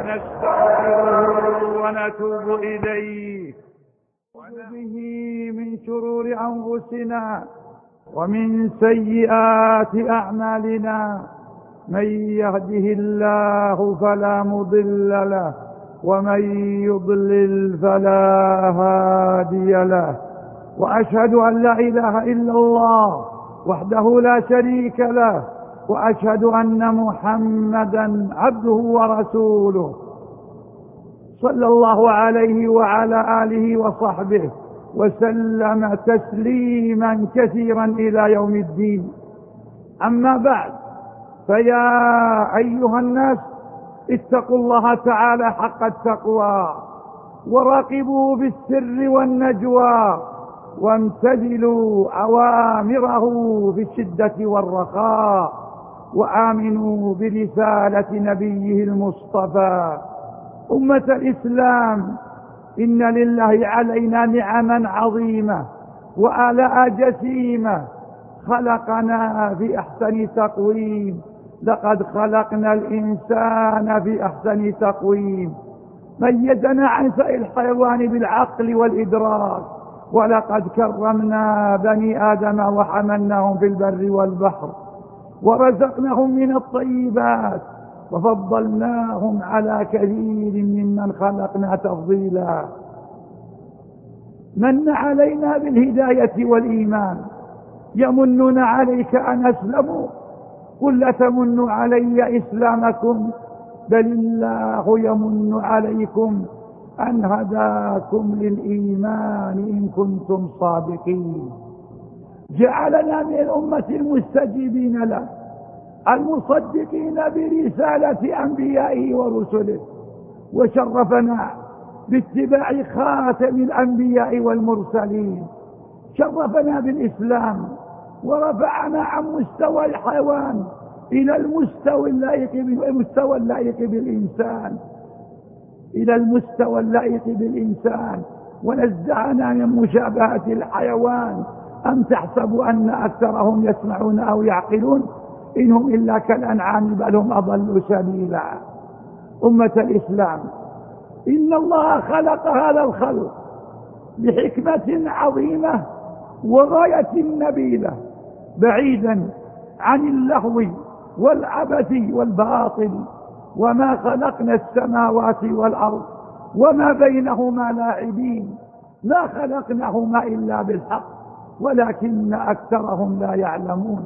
ونستغفره ونتوب إليه به من شرور أنفسنا ومن سيئات أعمالنا. من يهده الله فلا مضل له ومن يضلل فلا هادي له. وأشهد أن لا إله إلا الله وحده لا شريك له، وأشهد أن محمدا عبده ورسوله صلى الله عليه وعلى آله وصحبه وسلم تسليما كثيرا إلى يوم الدين. أما بعد، فيا أيها الناس، اتقوا الله تعالى حق التقوى، وراقبوه بالسر والنجوى، وامتثلوا أوامره في الشدة والرخاء، وآمنوا برسالة نبيه المصطفى. أمة الإسلام، إن لله علينا نعما عظيمة وآلاء جسيمة. خلقنا في أحسن تقويم، لقد خلقنا الإنسان في أحسن تقويم. ميزنا عن سائر الحيوان بالعقل والإدراك، ولقد كرمنا بني آدم وحملناهم في البر والبحر، ورزقناهم من الطيبات، وفضلناهم على كثير ممن خلقنا تفضيلا. من علينا بالهداية والإيمان. يمنون عليك أن أسلموا، قل لا تمنوا علي إسلامكم، بل الله يمن عليكم أن هداكم للإيمان إن كنتم صادقين. جعلنا من الأمة المستجيبين له، المصدقين برسالة أنبيائه ورسله، وشرفنا باتباع خاتم الأنبياء والمرسلين. شرفنا بالإسلام، ورفعنا عن مستوى الحيوان إلى المستوى اللائق بالإنسان، إلى المستوى اللائق بالإنسان، ونزعنا من مشابهة الحيوان. أم تحسب أن أكثرهم يسمعون أو يعقلون؟ إنهم إلا كالأنعام بل هم أضل سبيلا. أمة الإسلام، إن الله خلق هذا الخلق بحكمة عظيمة وغاية نبيلة، بعيدا عن اللهو والعبث والباطل. وما خلقنا السماوات والأرض وما بينهما لاعبين، ما خلقناهما إلا بالحق ولكن أكثرهم لا يعلمون.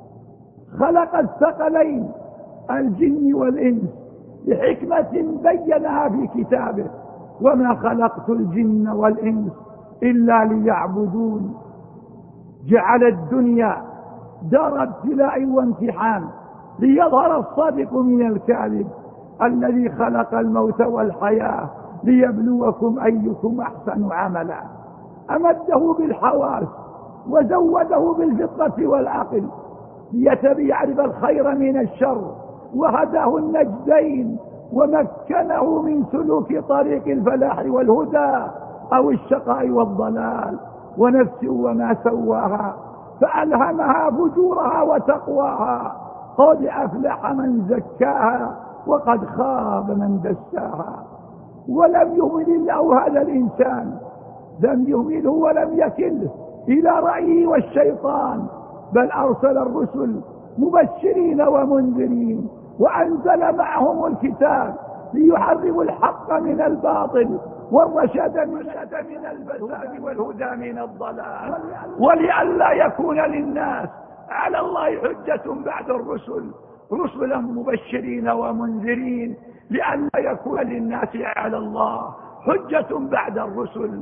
خلق الثقلين الجن والإنس بحكمة بينها في كتابه: وما خلقت الجن والإنس إلا ليعبدون. جعل الدنيا دار ابتلاء وامتحان ليظهر الصادق من الكاذب. الذي خلق الموت والحياة ليبلوكم أيكم أحسن عملا. أمده بالحواس وزوده بالفطرة والعقل ليعرف الخير من الشر، وهداه النجدين، ومكنه من سلوك طريق الفلاح والهدى أو الشقاء والضلال. ونفس وما سواها فألهمها فجورها وتقواها. قد أفلح من زكاها وقد خاب من دساها. ولم يهمل الله هذا الإنسان، لم يهمله ولم يكله إلى رأيه والشيطان، بل أرسل الرسل مبشرين ومنذرين، وأنزل معهم الكتاب ليحرموا الحق من الباطل والرشد من الفساد والهدى من الضلال، ولئلا يكون للناس على الله حجة بعد الرسل، رسلا مبشرين ومنذرين، لئلا يكون للناس على الله حجة بعد الرسل.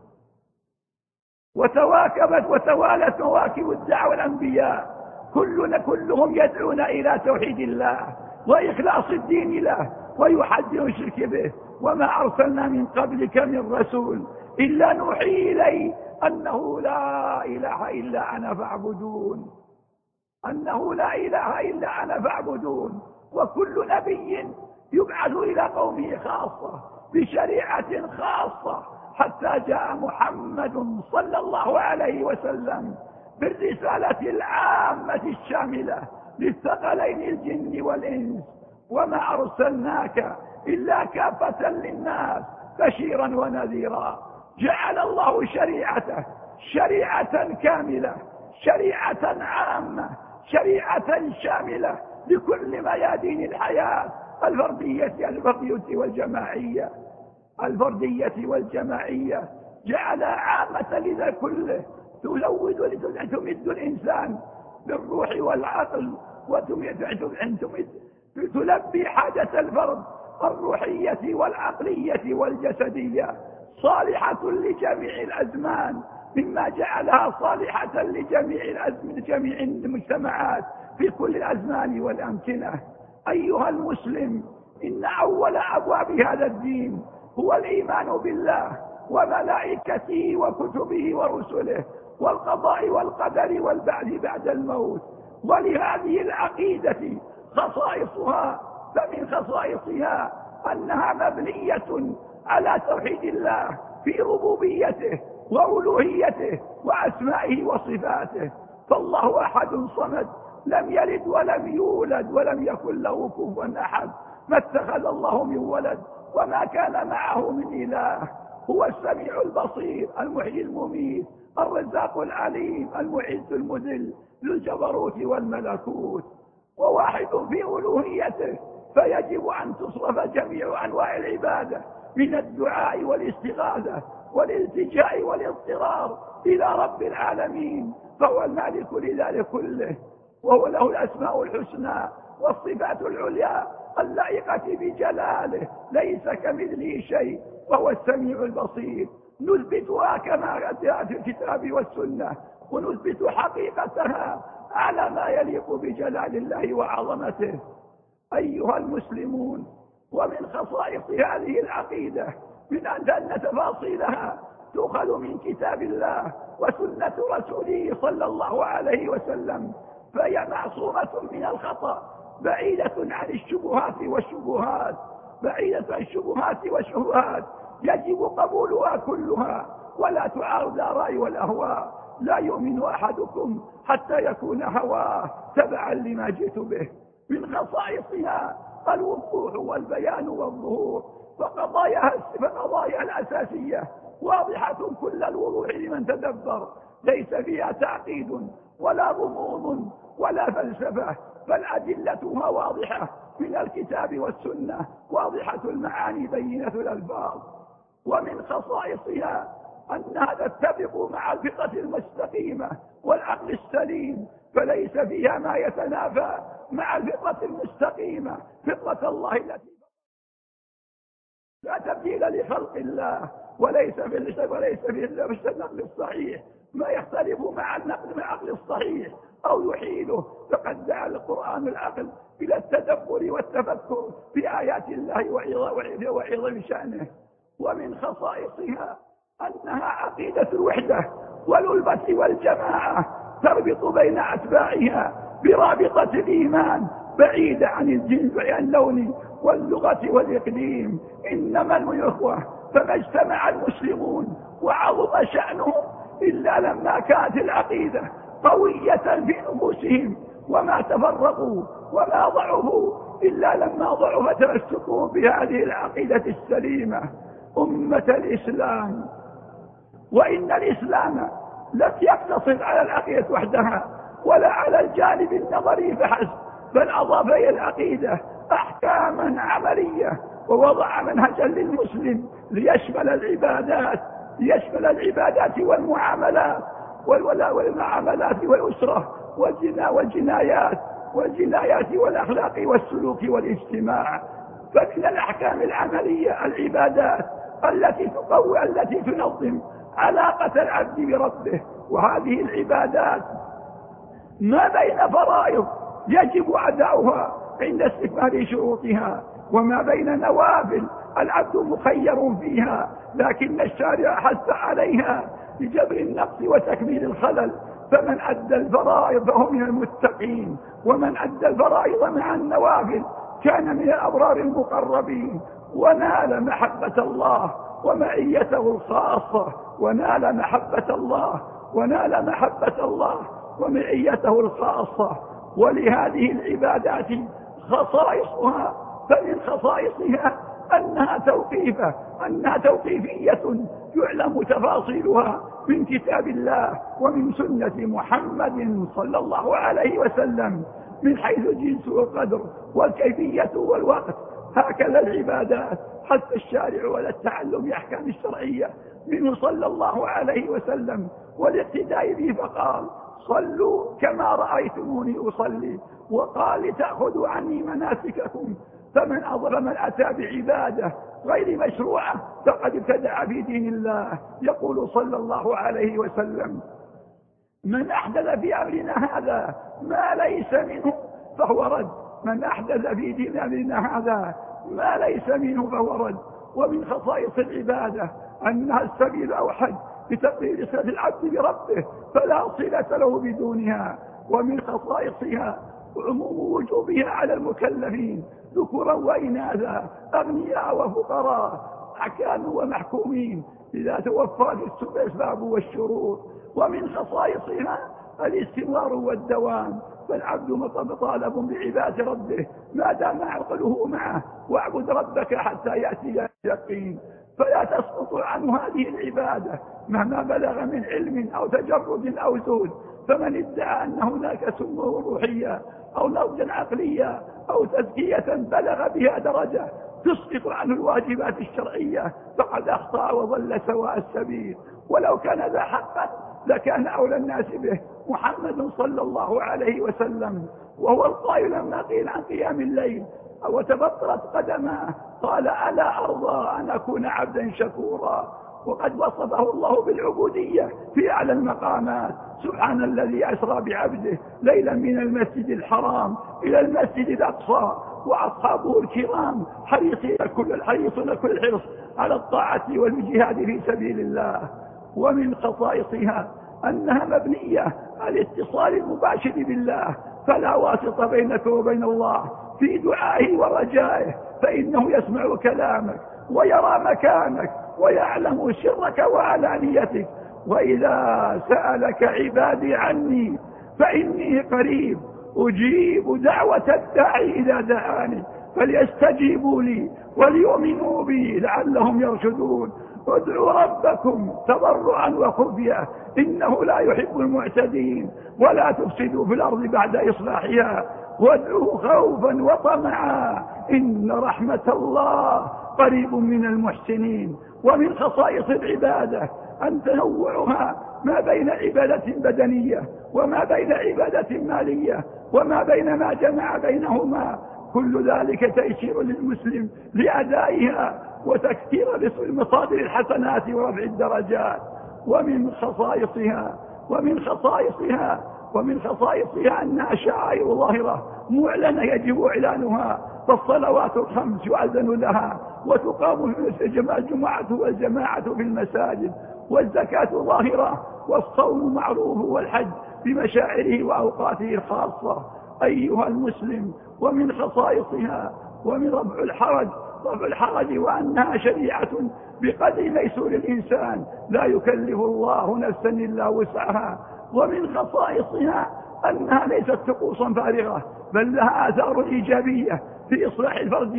وتوالت مواكب الدعوة الأنبياء، كلهم يدعون إلى توحيد الله وإخلاص الدين له ويحذر الشرك به. وما أرسلنا من قبلك من رسول إلا نوحي إليه أنه لا إله إلا أنا فاعبدون، أنه لا إله إلا أنا فاعبدون. وكل نبي يبعث إلى قومه خاصة بشريعة خاصة، حتى جاء محمد صلى الله عليه وسلم بالرسالة العامة الشاملة للثقلين الجن والإنس. وما أرسلناك إلا كافة للناس بشيرا ونذيرا. جعل الله شريعته شريعة كاملة، شريعة عامة، شريعة شاملة لكل ميادين الحياة، الفردية والجماعية. الفردية والجماعية جعل عامة لذا كله، تمد الإنسان بالروح والعقل، تلبي حاجة الفرد الروحية والعقلية والجسدية، صالحة لجميع الأزمان، مما جعلها صالحة لجميع المجتمعات في كل الأزمان والأمكنة. أيها المسلم، إن أول أبواب هذا الدين هو الإيمان بالله وملائكته وكتبه ورسله والقضاء والقدر والبعث بعد الموت. ولهذه العقيدة خصائصها، فمن خصائصها أنها مبنية على توحيد الله في ربوبيته وألوهيته وأسمائه وصفاته. فالله أحد صمد، لم يلد ولم يولد ولم يكن له كفوا أحد، ما اتخذ الله من ولد وما كان معه من إله. هو السميع البصير، المحيي المميت، الرزاق العليم، المعز المذل، ذو الجبروت والملكوت، وواحد في ألوهيته، فيجب أن تصرف جميع أنواع العبادة من الدعاء والاستغاثة والالتجاء والاضطرار إلى رب العالمين، فهو المالك لذلك كله، وهو له الأسماء الحسنى والصفات العليا اللائقة بجلاله، ليس كمثله شيء، وهو السميع البصير. نثبتها كما جاء في الكتاب والسنة، ونثبت حقيقتها على ما يليق بجلال الله وعظمته. أيها المسلمون، ومن خصائص هذه العقيدة من أن تفاصيلها تؤخذ من كتاب الله وسنة رسوله صلى الله عليه وسلم، فهي معصومة من الخطأ، بعيدة عن الشبهات والشبهات، بعيدة عن الشبهات والشبهات، يجب قبولها كلها ولا تعارض الآراء والأهواء. لا يؤمن أحدكم حتى يكون هواه تبعا لما جئت به. من خصائصها الوضوح والبيان والظهور، فقضاياها الأساسية واضحة كل الوضوح لمن تدبر، ليس فيها تعقيد ولا غموض ولا فلسفة، بل أدلتها واضحة من الكتاب والسنة، واضحة المعاني بينة الألفاظ. ومن خصائصها أنها تتفق مع الفطرة المستقيمة والعقل السليم، فليس فيها ما يتنافى مع الفطرة المستقيمة، فطرة الله التي لا تبديل لخلق الله، وليس في النقل الصحيح ما يختلف مع العقل الصحيح أو يحيله، فقد دعا القرآن العقل إلى التدبر والتفكر في آيات الله وعظم شأنه. ومن خصائصها أنها عقيدة الوحدة والألفة والجماعة، تربط بين أتباعها برابطة الإيمان، بعيدة عن الجنس واللون واللغة والإقليم. إنما الإخوة، فما اجتمع المسلمون وعظم شأنهم إلا لما كانت العقيدة قوية في نفوسهم، وما تفرقوا وما ضعفوا إلا لما ضعف تمسكهم بهذه العقيدة السليمة. أمة الإسلام، وإن الإسلام لم يقتصر على العقيدة وحدها ولا على الجانب النظري فحسب، بل أضاف إلى العقيدة أحكاما عملية، ووضع منهجا للمسلم ليشمل العبادات والمعاملات والأسرة والجنايات والأخلاق والسلوك والاجتماع. فمن الأحكام العملية العبادات التي تنظم علاقة العبد بربه، وهذه العبادات ما بين فرائض يجب أداؤها عند استكمال شروطها، وما بين نوافل العبد مخير فيها، لكن الشارع حث عليها لجبر النقص وتكميل الخلل. فمن أدى الفرائض فهو من المتقين، ومن أدى الفرائض مع النوافل كان من الأبرار المقربين، ونال محبة الله ومعيته الخاصة، ونال محبة الله ومعيته الخاصة. ولهذه العبادات خصائصها، فمن خصائصها أنها توقيفية يعلم تفاصيلها من كتاب الله ومن سنة محمد صلى الله عليه وسلم من حيث الجنس والقدر والكيفية والوقت. هكذا العبادات حتى الشارع ولا التعلم بأحكام الشرعية منه صلى الله عليه وسلم والاقتداء به، فقال صلوا كما رأيتموني أصلي، وقال لتأخذوا عني مناسككم. فمن أتى بعبادة غير مشروعة فقد ابتدع في دين الله. يقول صلى الله عليه وسلم من أحدث في أمرنا هذا ما ليس منه فهو رد. من أحدث في دين أمرنا هذا ما ليس منه فهو رد. ومن خصائص العبادة أنها السبيل الأوحد لتقرير صلة العبد بربه فلا صلة له بدونها. ومن خصائصها عموم وجوبها على المكلفين ذكورا وإناثا، أغنياء وفقراء، حكام ومحكومين، إذا توفرت الأسباب والشروط. ومن خصائصها الاستمرار والدوام، فالعبد مطالب بعبادة ربه ما دام عقله معه، واعبد ربك حتى يأتي اليقين، فلا تسقط عنه هذه العبادة مهما بلغ من علم أو تجرد أو زهد. فمن ادعى أن هناك سمه روحية أو نضجا عقلية أو تزكية بلغ بها درجة تسقط عنه الواجبات الشرعية فقد أخطأ وضل سواء السبيل. ولو كان ذا حقا لكان أولى الناس به محمد صلى الله عليه وسلم، وهو القائل لما قيل عن قيام الليل وتبطرت قدماه قال ألا أرضى أن أكون عبدا شكورا. وقد وصفه الله بالعبودية في أعلى المقامات. سبحان الذي أسرى بعبده ليلا من المسجد الحرام إلى المسجد الأقصى وأصحابه الكرام حريصون كل الحرص على الطاعة والجهاد في سبيل الله. ومن خصائصها أنها مبنية على الاتصال المباشر بالله، فلا واسطة بينك وبين الله في دعائه ورجائه، فإنه يسمع كلامك ويرى مكانك ويعلم سرك وعلانيتك. وإذا سألك عبادي عني فإني قريب أجيب دعوة الداعي إذا دعاني فليستجيبوا لي وليؤمنوا بي لعلهم يرشدون. ادعوا ربكم تضرعا وخفيا إنه لا يحب المعتدين ولا تفسدوا في الأرض بعد إصلاحها وادعوه خوفا وطمعا إن رحمة الله قريب من المحسنين. ومن خصائص العبادة أن تنوعها ما بين عبادة بدنية وما بين عبادة مالية وما بين ما جمع بينهما، كل ذلك تيسير للمسلم لأدائها وتكثير لمصادر الحسنات ورفع الدرجات. ومن خصائصها أنها شعائر ظاهرة معلنة يجب إعلانها، فالصلوات الخمس يؤذن لها وتقام الجمعة والجماعة في المساجد، والزكاة ظاهرة، والصوم معروف، والحج بمشاعره وأوقاته الخاصة أيها المسلم. ومن خصائصها ومن رفع الحرج وأنها شريعة بقدر ميسور الإنسان لا يكلف الله نفسا إلا وسعها. ومن خصائصها أنها ليست طقوسا فارغة بل لها آثار إيجابية في إصلاح الفرد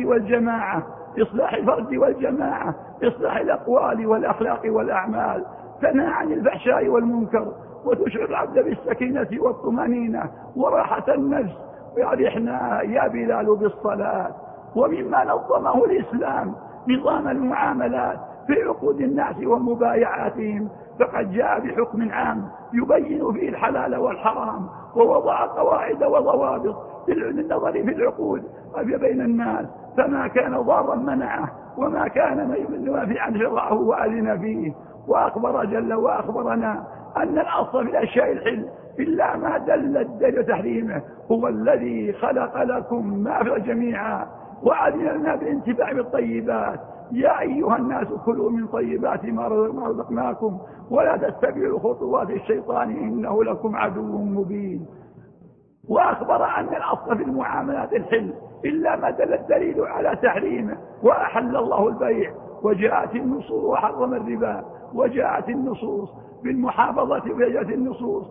والجماعة، إصلاح الأقوال والأخلاق والأعمال، تنهى عن الفحشاء والمنكر وتشعر العبد بالسكينة والطمأنينة وراحة النفس. ويرحنا يا بلال بالصلاة. ومما نظمه الإسلام نظام المعاملات في عقود الناس ومبايعاتهم، فقد جاء بحكم عام يبين فيه الحلال والحرام ووضع قواعد وضوابط للنظر في العقود بين الناس، فما كان ضارا منعه وما كان نافعا شرعه وأذن فيه. وأخبر جل وأخبرنا أن الأصل في الأشياء الحل إلا ما دل الدليل تحريمه، هو الذي خلق لكم ما في جميعا وأذن لنا بالانتفاع بالطيبات. يا أيها الناس كلوا من طيبات ما رزقناكم ولا تتبعوا خطوات الشيطان إنه لكم عدو مبين. وأخبر أن الأصل في المعاملات الحل إلا ما دل الدليل على تحريمه، وأحل الله البيع وجاءت النصوص وحرم الربا، وجاءت النصوص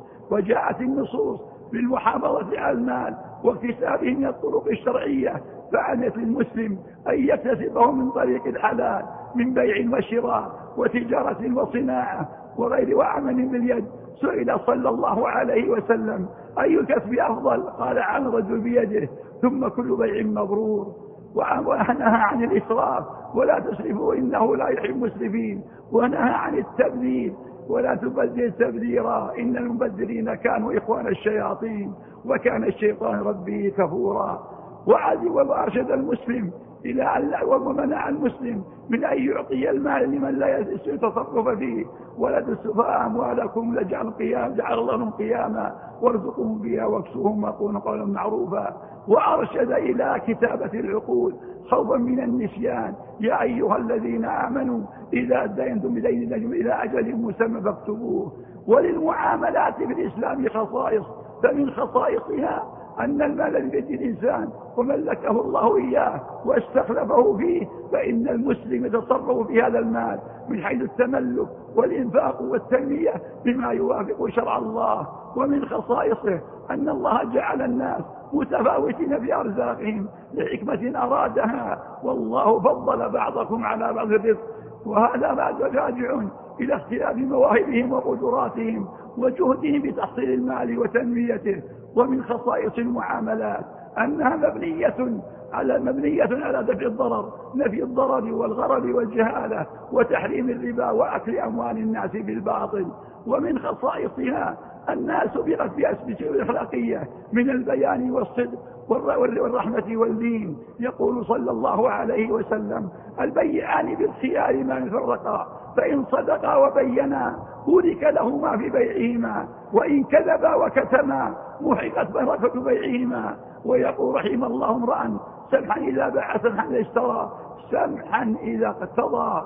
بالمحافظة على المال واكتسابه من الطرق الشرعية، فعلى المسلم أن يكتسبه من طريق الحلال من بيع وشراء وتجارة وصناعة وغير وعمل باليد. سئل صلى الله عليه وسلم أي الكسب أفضل؟ قال عمل الرجل بيده ثم كل بيع مبرور. ونهى عن الإسراف ولا تسرفوا إنه لا يحب المسرفين، ونهى عن التبذير ولا تبذر تبذيرا إن المبذرين كانوا إخوان الشياطين وكان الشيطان ربه كفورا. وأرشد المسلم إلى أن ومنع المسلم من أن يعطي المال لمن لا يتصرف فيه. ولا تسفهوا أموالكم جعل الله قياما وارزقهم بها واكسوهم وقولوا قولا معروفا. وأرشد إلى كتابة العقود خوفا من النسيان. يا أيها الذين آمنوا إذا أدينتم بدين إلى أجل مسمى فاكتبوه. وللمعاملات في الإسلام خصائص، فمن خصائصها أن المال بيد الإنسان وملكه الله إياه واستخلفه فيه، فإن المسلم يتصرف في هذا المال من حيث التملك والإنفاق والتنمية بما يوافق شرع الله. ومن خصائصه أن الله جعل الناس متفاوتين في أرزاقهم لحكمة أرادها، والله فضل بعضكم على بعض الرزق، وهذا بعد راجع إلى اختلاف مواهبهم وقدراتهم وجهدهم بتحصيل المال وتنميته. ومن خصائص المعاملات أنها مبنية على دفع الضرر، نفي الضرر والغرر والجهالة وتحريم الربا وأكل أموال الناس بالباطل. ومن خصائصها أنها سبقت بأسباب الأخلاقية من البيان والصدق والرحمة والدين. يقول صلى الله عليه وسلم البيعان بالخيار ما فرقا، فإن صدقا وبينا بورك لهما في بيعهما، وإن كذبا وكتما محقت بركة بيعهما. ويقول رحم الله امرأ سمحا إذا باع سمحا إذا اشترى سمحا إذا اقتضى.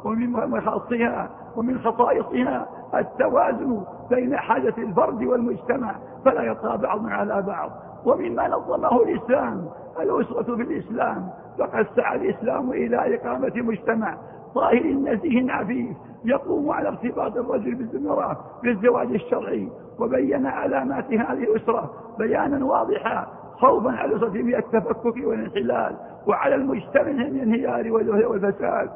ومن خصائصها التوازن بين حاجة الفرد والمجتمع فلا يطغى بعض على بعض. ومما نظمه الإسلام الأسرة في الإسلام، فقد سعى الإسلام إلى إقامة مجتمع طاهر نزيه عفيف يقوم على ارتباط الرجل بالمرأة بالزواج الشرعي، وبين علامات هذه الأسرة بيانا واضحا خوفا على الأسرة من التفكك والانحلال وعلى المجتمع من الانهيار والفساد.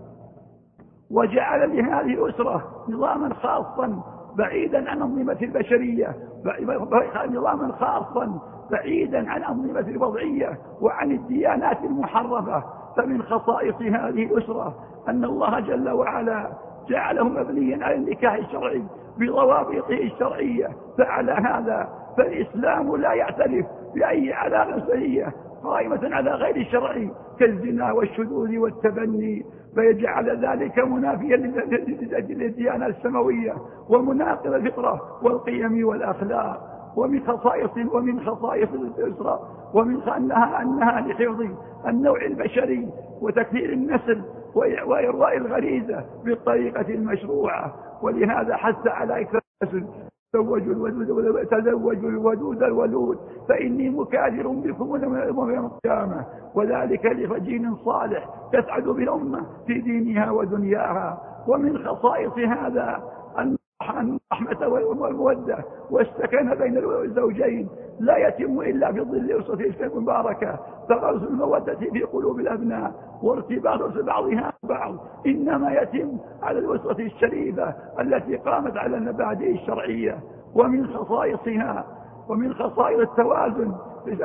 وجعل لهذه الأسرة نظاما خاصا بعيدا عن أنظمة البشرية، نظاما خاصا بعيدا عن أنظمة الوضعية وعن الديانات المحرفة. فمن خصائص هذه الأسرة أن الله جل وعلا جعله مبنيا على النكاح الشرعي بضوابطه الشرعية. فعلى هذا فالإسلام لا يعترف بأي علاقة زوجية قائمة على غير الشرع كالزنا والشذوذ والتبني، فيجعل ذلك منافيا للديانة السماوية ومناقض الفطرة والقيم والأخلاق. ومن خصائص الأسرة أنها لحفظ النوع البشري وتكثير النسل وإرواء الغريزة بالطريقة المشروعة. ولهذا حث على إكثار النسل. تزوجوا الودود الولود فإني مكاثر بكم يوم القيامة، وذلك لرجل صالح تسعد بالأمة في دينها ودنياها. ومن خصائص هذا الرحمة والمودة والسكن بين الزوجين لا يتم إلا في ظل أسرة المباركة، تغرس المودة في قلوب الأبناء وارتباط بعضها بعض إنما يتم على الأسرة الشريفة التي قامت على المبادئ الشرعية. ومن خصائصها ومن خصائص التوازن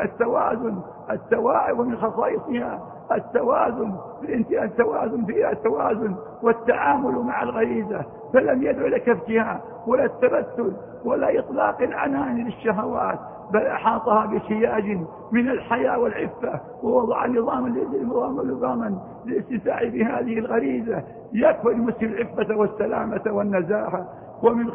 ومن خصائصها التوازن والتعامل مع الغريزة، فلم يدع لكفتها ولا التبتل ولا إطلاق العنان للشهوات، بل أحاطها بسياج من الحياة والعفة، ووضع نظاما للاستمتاع بهذه الغريزة يكفي المسلم العفة والسلامة والنزاهة. ومن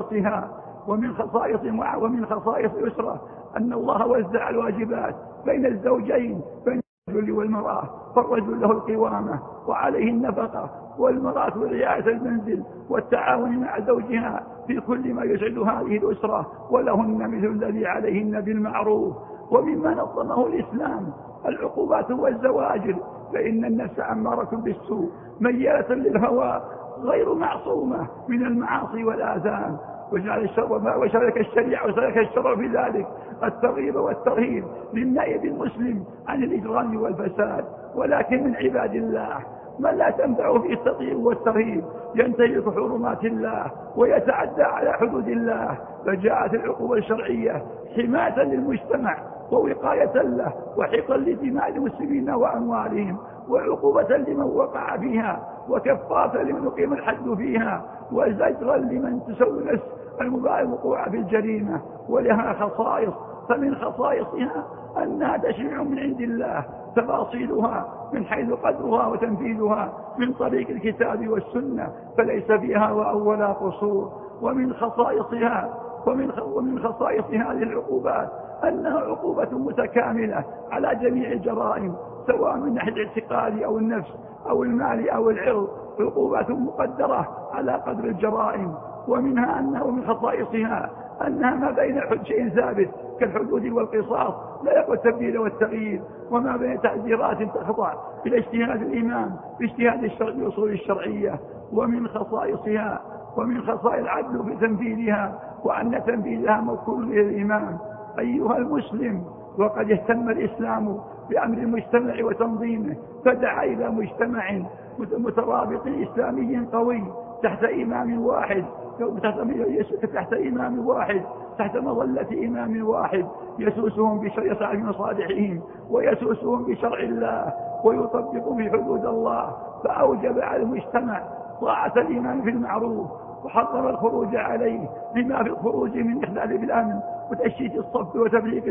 خصائص الأسرة أن الله وزع الواجبات بين الزوجين، بين الرجل والمرأة، فالرجل له القوامة وعليه النفقة، والمرأة رعاية المنزل والتعاون مع زوجها في كل ما يسعد هذه الأسرة، ولهن مثل الذي عليهن بالمعروف. ومما نظمه الإسلام العقوبات والزواجر، فإن النفس أمارة بالسوء ميالة للهوى غير معصومة من المعاصي والآثام. وشرك الشريعة وشرك الشرع في ذلك الترغيب والترهيب للنائب المسلم عن الإجرام والفساد. ولكن من عباد الله من لا تنفعه فيه التطيب والترهيب، ينتهك حرمات الله ويتعدى على حدود الله، فجاءت العقوبة الشرعية حماية للمجتمع ووقاية له وحفظا لدماء المسلمين وأموالهم، وعقوبة لمن وقع فيها، وكفارة لمن أقيم الحد فيها، وزجرا لمن تسوي نفس المبالغ الوقوع في الجريمة. ولها خصائص، فمن خصائصها أنها تشريع من عند الله، تفاصيلها من حيث قدرها وتنفيذها من طريق الكتاب والسنة، فليس فيها ولا قصور. ومن خصائص هذه العقوبات أنها عقوبة متكاملة على جميع الجرائم، سواء من ناحية الاعتقاد أو النفس أو المال أو العرض، عقوبات مقدرة على قدر الجرائم. ومن خصائصها أنها ما بين شيء ثابت كالحدود والقصاص لا يقوى التبديل والتغيير، وما بين تعزيرات تخضع إلى اجتهاد الإمام باجتهاد الشرع بأصول الشرعية. ومن خصائص العدل في تنفيذها، وأن تنفيذها موكول إلى الإمام. أيها المسلم، وقد اهتم الإسلام بأمر المجتمع وتنظيمه، فدعا إلى مجتمع مترابط إسلامي قوي تحت إمام واحد، تحت مظلة إمام واحد يسوسهم بشرع مصالحهم ويسوسهم بشرع الله ويطبق في حدود الله. فأوجب على المجتمع طاعة الإمام في المعروف، وحرم الخروج عليه لما في الخروج من إخلال بالأمن وتشتيت الصف وتفريق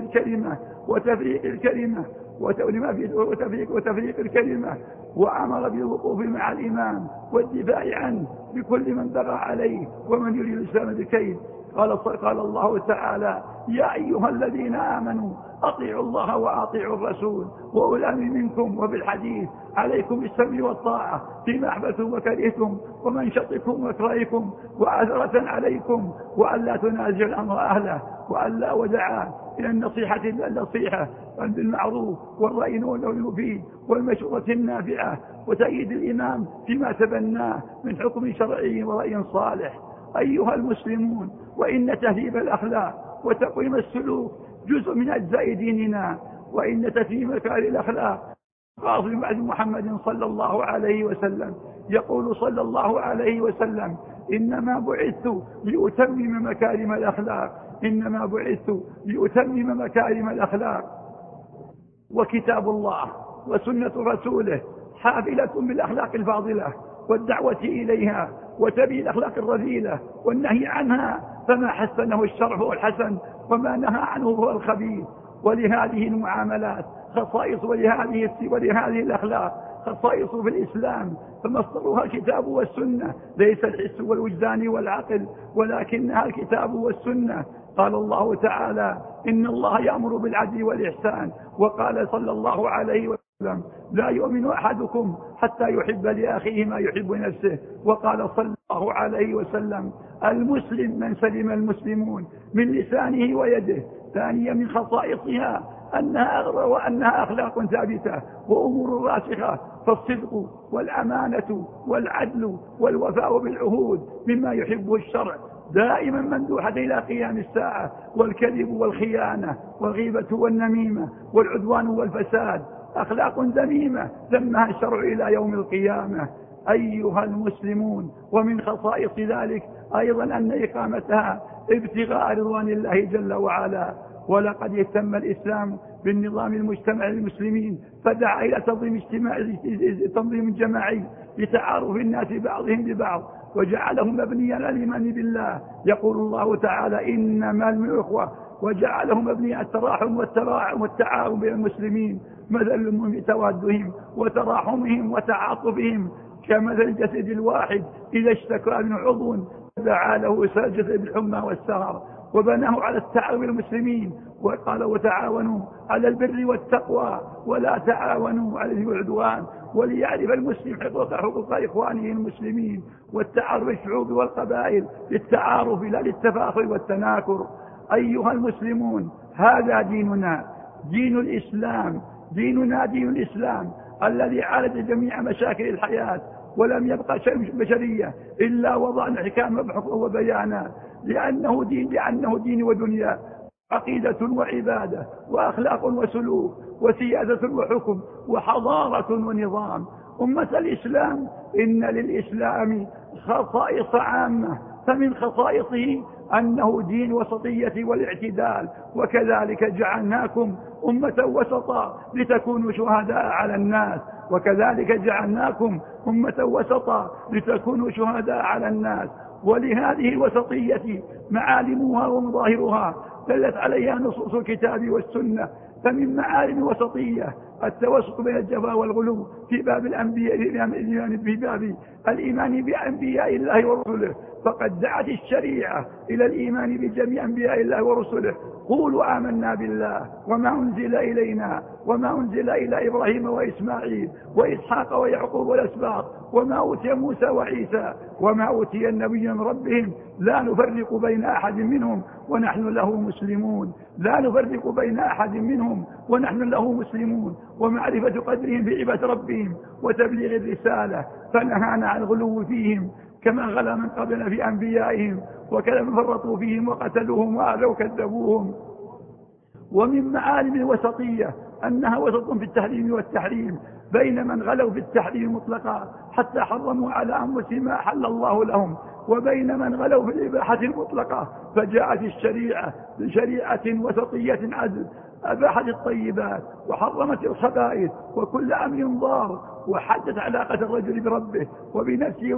الكلمة، وأمر بالوقوف مع الإمام والدفاع عنه بكل من بغى عليه ومن يريد الإسلام بالكيد. قال الله تعالى: يا أيها الذين آمنوا أطيعوا الله وأطيعوا الرسول وأولي الأمر منكم، وفي الحديث: عليكم بالسمع والطاعة فيما أحببتم وكرهتم ومنشطكم وكرهكم وعثرة عليكم، وألا تنازعوا الأمر أهله، وألا ودعا إلى النصيحة بالمعروف والرأي المفيد والمشورة النافعة، وتأييد الإمام فيما تبناه من حكم شرعي ورأي صالح. أيها المسلمون، وإن تهذيب الأخلاق وتقويم السلوك جزء من أجزاء ديننا، وإن تتميم مكارم الأخلاق قاصد بعد محمد صلى الله عليه وسلم. يقول صلى الله عليه وسلم: إنما بعثت لأتمم مكارم الأخلاق، وكتاب الله وسنة رسوله حافلة بالأخلاق الفاضلة والدعوة إليها وتبيين الأخلاق الرذيلة والنهي عنها، فما حسنه الشرع هو الحسن وما نهى عنه هو الخبيث. ولهذه المعاملات خصائص، ولهذه الأخلاق خصائص في الإسلام، فمصدرها الكتاب والسنة، ليس الحس والوجدان والعقل، ولكنها الكتاب والسنة. قال الله تعالى: إن الله يأمر بالعدل والإحسان. وقال صلى الله عليه وسلم: لا يؤمن أحدكم حتى يحب لأخيه ما يحب نفسه. وقال صلى الله عليه وسلم: المسلم من سلم المسلمون من لسانه ويده. ثانيا من خصائصها أنها أخلاق ثابتة وأمور راسخة، فالصدق والأمانة والعدل والوفاء بالعهود مما يحبه الشرع دائما ممدوحة إلى قيام الساعة، والكذب والخيانة والغيبة والنميمة والعدوان والفساد أخلاق ذميمة ذمها الشرع إلى يوم القيامة. أيها المسلمون، ومن خصائص ذلك أيضا أن إقامتها ابتغاء رضوان الله جل وعلا. ولقد اهتم الإسلام بالنظام المجتمع للمسلمين، فدعا إلى تنظيم جماعي لتعارف الناس بعضهم ببعض، وجعلهم مبنيا على الإيمان بالله. يقول الله تعالى: إنما الإخوة، وجعلهم مبنيا على التراحم والتعاون بين المسلمين، مثل في توادهم وتراحمهم وتعاطفهم كمثل الجسد الواحد إذا اشتكى من عضو دعا له سائر الجسد بالحمى والسهر. وبناه على التعاون المسلمين، وقال: وتعاونوا على البر والتقوى ولا تعاونوا على الإثم والعدوان. وليعرف المسلم حقوق إخوانه المسلمين، والتعارف الشعوب والقبائل للتعارف لا للتفاخر والتناكر. أيها المسلمون، هذا ديننا، دين الإسلام الذي عالج جميع مشاكل الحياة، ولم يبقى شيء بشرية إلا وضعنا حكام بحقه وبيانا. لأنه دين ودنيا، عقيدة وعبادة وأخلاق وسلوك وسياسة وحكم وحضارة ونظام. أمة الإسلام إن للإسلام خصائص عامة، فمن خصائصه أنه دين وسطية والاعتدال، وكذلك جعلناكم أمة وسطا لتكونوا شهداء على الناس، وكذلك جعلناكم أمة وسطا لتكونوا شهداء على الناس. ولهذه الوسطية معالمها ومظاهرها دلت عليها نصوص الكتاب والسنة. فمن معالم الوسطية التوسط بين الجفاء والغلو في باب الأنبياء، في باب الإيمان بأنبياء الله ورسله، فقد دعت الشريعة إلى الإيمان بجميع أنبياء الله ورسله. قولوا آمنا بالله وما أنزل إلينا وما أنزل إلى إبراهيم وإسماعيل وإسحاق ويعقوب والأسباط وما أوتي موسى وعيسى وما أوتي النبي من ربهم لا نفرق بين أحد منهم ونحن له مسلمون. لا نفرق بين أحد منهم ونحن له مسلمون. ومعرفة قدرهم في عبادة ربهم وتبليغ الرسالة، فنهانا عن الغلو فيهم كما غلا من قبلنا في أنبيائهم، وكلم فرطوا فيهم وقتلوهم وآذوا كذبوهم. ومن معالم الوسطية أنها وسط في التحريم والتحريم، بين من غلوا في التحريم مطلقا حتى حرموا على أنفسهم ما أحل الله لهم، وبين من غلوا في الإباحة المطلقة فجاءت الشريعة بشريعة وسطية عدل، أباحت الطيبات وحرمت الخبائث وكل أمر ضار، وحدت علاقة الرجل بربه وبنفسه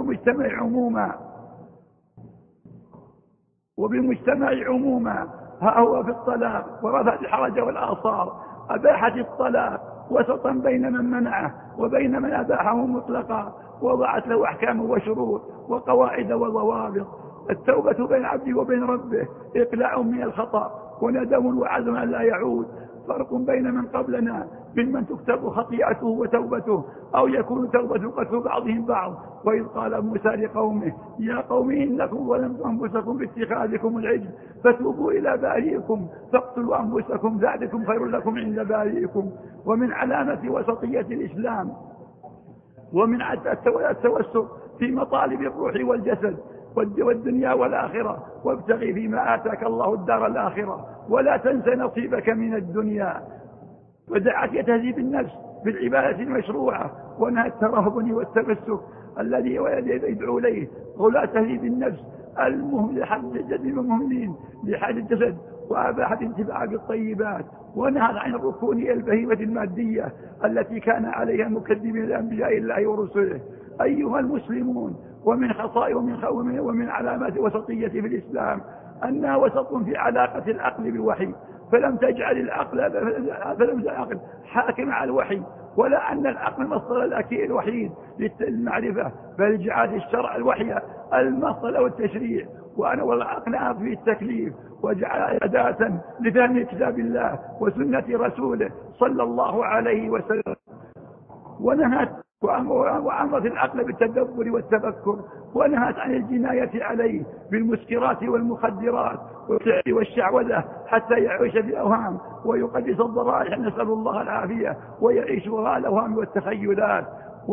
وبالمجتمع عموما. ها هو في الطلاق ورفعت الحرج والآثار، أباحت الطلاق وسطا بين من منعه وبين من أباحه مطلقا، وضعت له أحكام وشروط وقواعد وضوابط. التوبة بين عبده وبين ربه إقلاع من الخطأ وندم وعزم أن لا يعود. فرق بين من قبلنا ممن تكتب خطيئته وتوبته، أو يكون توبة قتل بعضهم بعض. وإذ قال موسى لقومه يا قوم إنكم ظلمتم أنفسكم باتخاذكم العجل فتوبوا إلى بارئكم فاقتلوا أنفسكم ذلكم خير لكم عند بارئكم. ومن علامة وسطية الإسلام ومن التوسط في مطالب الروح والجسد والدنيا والآخرة، وابتغي فيما آتاك الله الدار الآخرة ولا تنس نصيبك من الدنيا. ودعت تهذيب النفس بالعبادة المشروعة، ونهى الترهب والتفسك الذي يدعو إليه غلاة تهذيب النفس المهملين لحال الجسد، وأباحت الانتفاع بالطيبات، ونهى عن الركون إلى البهيمة المادية التي كان عليها مكذبين الأنبياء الله ورسله. أيها المسلمون، ومن علامات وسطية في الإسلام أنها وسط في علاقة العقل بالوحي، فلم تجعل العقل حاكم على الوحي، ولا أن العقل مصدر الأكيد الوحيد للمعرفة، بل جعل الشرع الوحي المصدر والتشريع، والعقل في التكليف، وجعل أداة لفهم كتاب الله وسنة رسوله صلى الله عليه وسلم. ونهت وأمرت العقل بالتدبر والتفكر، ونهت عن الجناية عليه بالمسكرات والمخدرات والشعوذة حتى يعيش بالأوهام ويقدس الضرائح، نسأل الله العافية، ويعيش وراء الأوهام والتخيلات.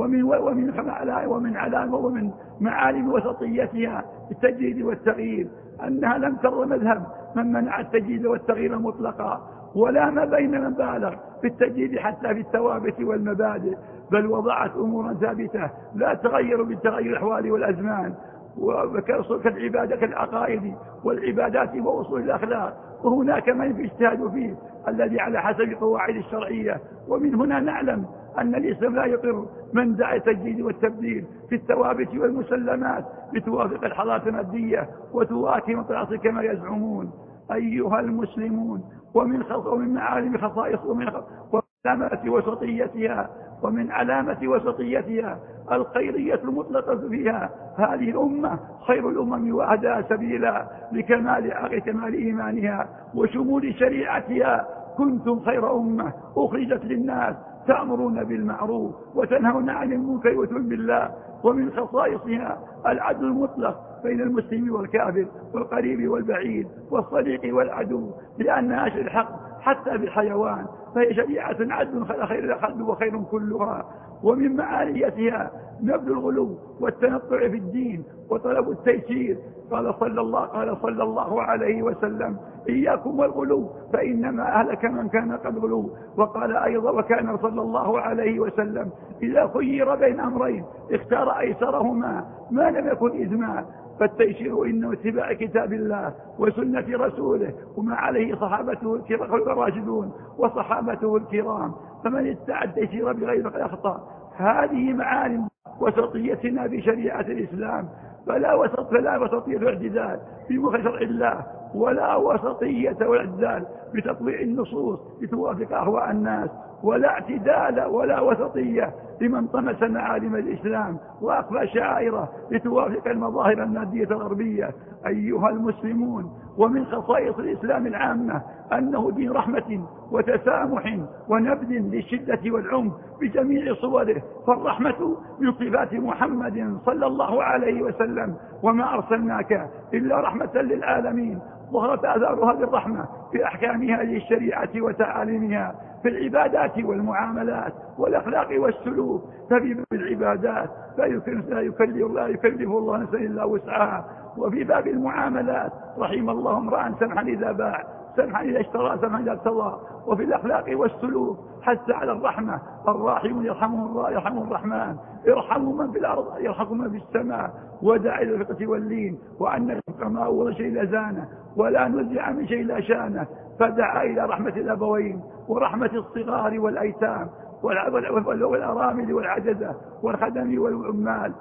ومن معالم وسطيتها التجديد والتغيير، أنها لم تر مذهب من منع التجديد والتغيير مطلقا، ولا ما بين من بالغ في التجديد حتى في الثوابت والمبادئ، بل وضعت أمورا ثابتة لا تغير بالتغير الأحوال والأزمان، كالعبادة كالعقائد والعبادات وأصول الأخلاق. وهناك من يجتهد فيه الذي على حسب قواعد الشرعية. ومن هنا نعلم أن الإسلام لا يقر من دعا التجديد والتبديل في الثوابت والمسلمات لتوافق الحضارة المادية وتواكب الطاقة كما يزعمون. أيها المسلمون، ومن معالم خصائص ومن علامة وسطيتها الخيرية المطلقة فيها. هذه الأمة خير الأمم وأهدى سبيلا لكمال إيمانها وشمول شريعتها. كنتم خير أمة أخرجت للناس تأمرون بالمعروف وتنهون عن المنكر وتؤمنون بالله. ومن خصائصها العدل المطلق بين المسلم والكافر والقريب والبعيد والصديق والعدو، لأنها الحق حتى بالحيوان، فهي شريعة عدل خير وخير كلها. ومن معاليتها نبذ الغلو والتنطع في الدين وطلب التيسير. قال صلى الله عليه وسلم: إياكم والغلو فإنما أهلك من كان قد غلو. وقال أيضا: وكان صلى الله عليه وسلم إذا خير بين أمرين اختار أيسرهما ما لم يكن إثما. فالتيسير إنه اتباع كتاب الله وسنة رسوله وما عليه صحابته الراشدون وصحابته الكرام، فمن ادعى التيسير بغير فقد أخطأ. هذه معالم وسطيتنا بشريعة الإسلام، فلا وسطية واعتدال في مخ شرع الله، ولا وسطية واعتدال بتطبيع النصوص لتوافق أهواء الناس، ولا اعتدال ولا وسطية لمن طمس معالم الإسلام وأخفى شعائره لتوافق المظاهر المادية الغربية. أيها المسلمون، ومن خصائص الإسلام العامة أنه دين رحمة وتسامح ونبذ للشدة والعنف بجميع صوره، فالرحمة من صفات محمد صلى الله عليه وسلم: وما أرسلناك إلا رحمة للعالمين. ظهرت آثار هذه الرحمة في أحكامها للشريعة وتعاليمها في العبادات والمعاملات والأخلاق والسلوك. ففي باب العبادات لا يكلف الله نفسا إلا وسعها، وفي باب المعاملات رحم الله امرأ سمحا إذا باع، سمحا إذا اشترى، سمحا إذا اقتضى. وفي الأخلاق والسلوك حث على الرحمة: الراحمون يرحمه الرحمن، ارحموا من في الأرض يرحمكم من في السماء. ودع إلى الفقه واللين، وأن الفقه ما أول شيء لا زانه ولا نزع من شيء لا شانه. فدعا إلى رحمة الأبوين ورحمة الصغار والأيتام والأرامل والعجزة والخدم والعمال،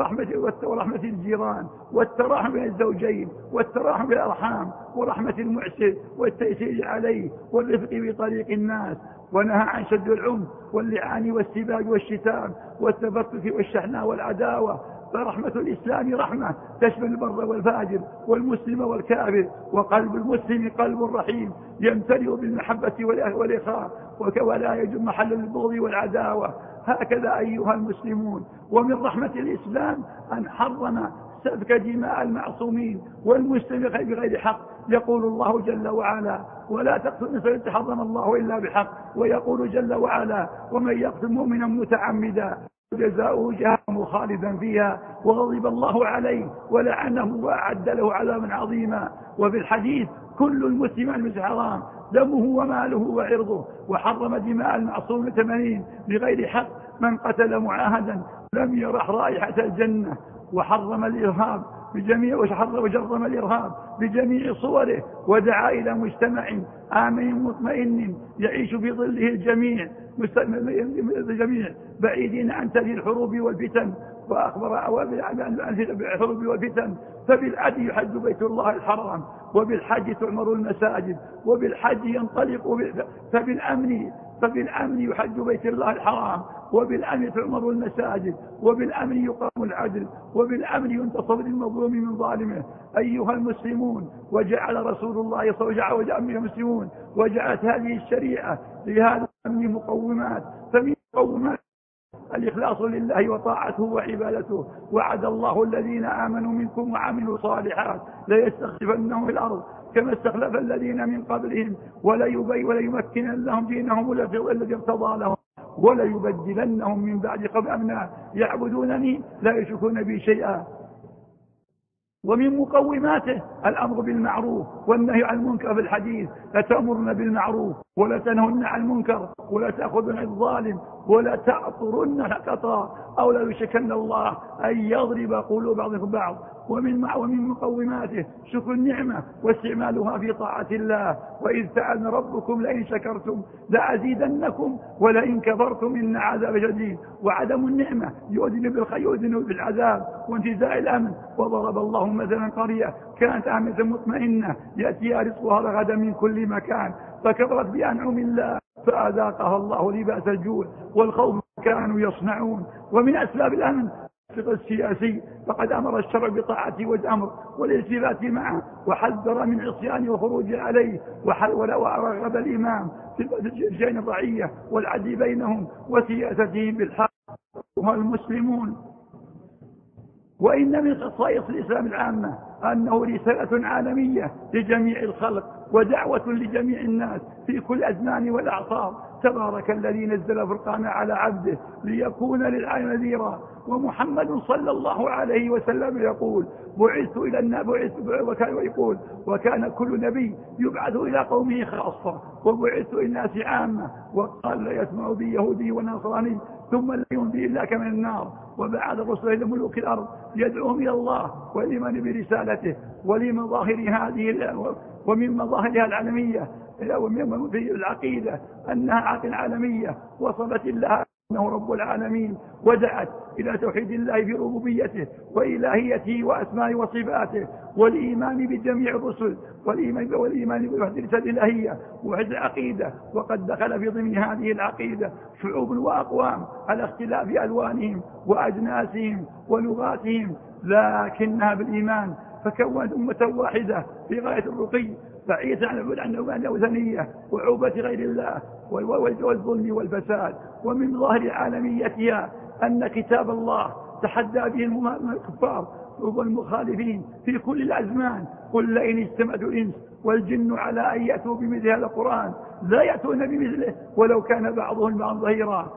ورحمة الجيران، والتراحم بين الزوجين، والتراحم بالأرحام، ورحمة المعسر والتيسير عليه، والرفق بطريق الناس. ونهى عن شد العنف واللعان والسباب والشتام والتفكك والشحناء والعداوة. فرحمة الإسلام رحمة تشمل البر والفاجر والمسلم والكافر، وقلب المسلم قلب رحيم يمتلئ بالمحبة والإخاء، ولا يجب محل البغض والعداوة. هكذا أيها المسلمون، ومن رحمة الإسلام أن حرم سفك دماء المعصومين والمسلم بغير حق. يقول الله جل وعلا: ولا تقتلوا النفس التي حرم الله إلا بحق. ويقول جل وعلا: ومن يقتل مؤمنا متعمدا جزاؤه جهنم خالدا فيها وغضب الله عليه ولعنه وأعد له عذابا عظيما. وفي الحديث: كل المسلم حرام دمه وماله وعرضه. وحرم دماء المعصوم 80 بغير حق من قتل معاهدا لم يرح رائحة الجنة. وحرم الإرهاب وجرم الإرهاب بجميع صوره، ودعا إلى مجتمع آمن مطمئن يعيش في ظله الجميع بعيدين عن تلك الحروب والفتن. وأخبر عن الحروب والفتن: فبالعدل يحج بيت الله الحرام، وبالحج تعمر المساجد، وبالحج ينطلق، فبالأمن يحج بيت الله الحرام، وبالأمن تعمر المساجد، وبالأمن يقام العدل، وبالأمن ينتصر للمظلوم من ظالمه. أيها المسلمون، وجعل رسول الله صلى الله عليه وسلم المسلمون وجعلت هذه الشريعة لهذا الأمن مقومات. فمن مقومات الإخلاص لله وطاعته وعبادته. وعد الله الذين آمنوا منكم وعملوا الصالحات ليستخلفنهم في الأرض كما استخلف الذين من قبلهم وليمكنن لهم دينهم الذي ارتضى لهم وليبدلنهم من بعد قبل أمنا يعبدونني لا يشركون بي شيئا. ومن مقوماته الأمر بالمعروف والنهي عن المنكر. في الحديث: لتأمرن بالمعروف ولا تنهن عن المنكر ولا تأخذن عن الظالم ولا تعطرن القطا أو لا يشكن الله أن يضرب قلوب بعضكم بعض. ومن مقوماته شكر النعمة واستعمالها في طاعة الله. وإذ تعالى ربكم لئن شكرتم لأزيدنكم ولئن كفرتم إن عذاب شديد. وعدم النعمة يؤذن بالعذاب وانتزاع الأمن. وضرب الله مثلا قرية كانت آمنة مطمئنة يأتيها رزقها رغدا من كل مكان فكفرت بأنعم الله فأذاقها الله لباس الجوع والخوف كانوا يصنعون. ومن أسباب الأمن السياسي، فقد أمر الشرع بطاعته والأمر والالتفات معه، وحذر من عصيانه وخروج عليه، ورغب الإمام في شأن الرعية والعدل بينهم وسياستهم بالحق. المسلمون، وإن من خصائص الإسلام العامة أنه رسالة عالمية لجميع الخلق ودعوة لجميع الناس في كل الأزمان والأعصار. تبارك الذي نزل فرقان على عبده ليكون للعالمين نذيرا. ومحمد صلى الله عليه وسلم يقول بعثت إلى الناس وكان كل نبي يبعث إلى قومه خاصة وبعثت إلى الناس عامة. وقال لا يسمع بي يهودي ونصراني ثم لا ينبي إلا كمن النار. وبعد الرسل إلى ملوك الأرض يدعوهم إلى الله والإيمان برسالته. ومن مظاهرها العالمية ومن العقيدة أنها عقيدة عالمية وصفت الله أنه رب العالمين ودعت إلى توحيد الله في ربوبيته وإلهيته وأسمائه وصفاته والإيمان بجميع الرسل والإيمان بوحدة الرسالة الإلهية ووحدة العقيدة. وقد دخل في ضمن هذه العقيدة شعوب وأقوام على اختلاف ألوانهم وأجناسهم ولغاتهم لكنها بالإيمان فكونت أمة واحدة في غاية الرقي بعيدا عن الوثنية وعوبة غير الله والظلم والفساد. ومن ظاهر عالميتها أن كتاب الله تحدى به الكفار والمخالفين في كل الأزمان. قل لئن اجتمعت الإنس والجن على أن يأتوا بمثل هذا القرآن لا يأتون بمثله ولو كان بعضهم بعض ظهيرا.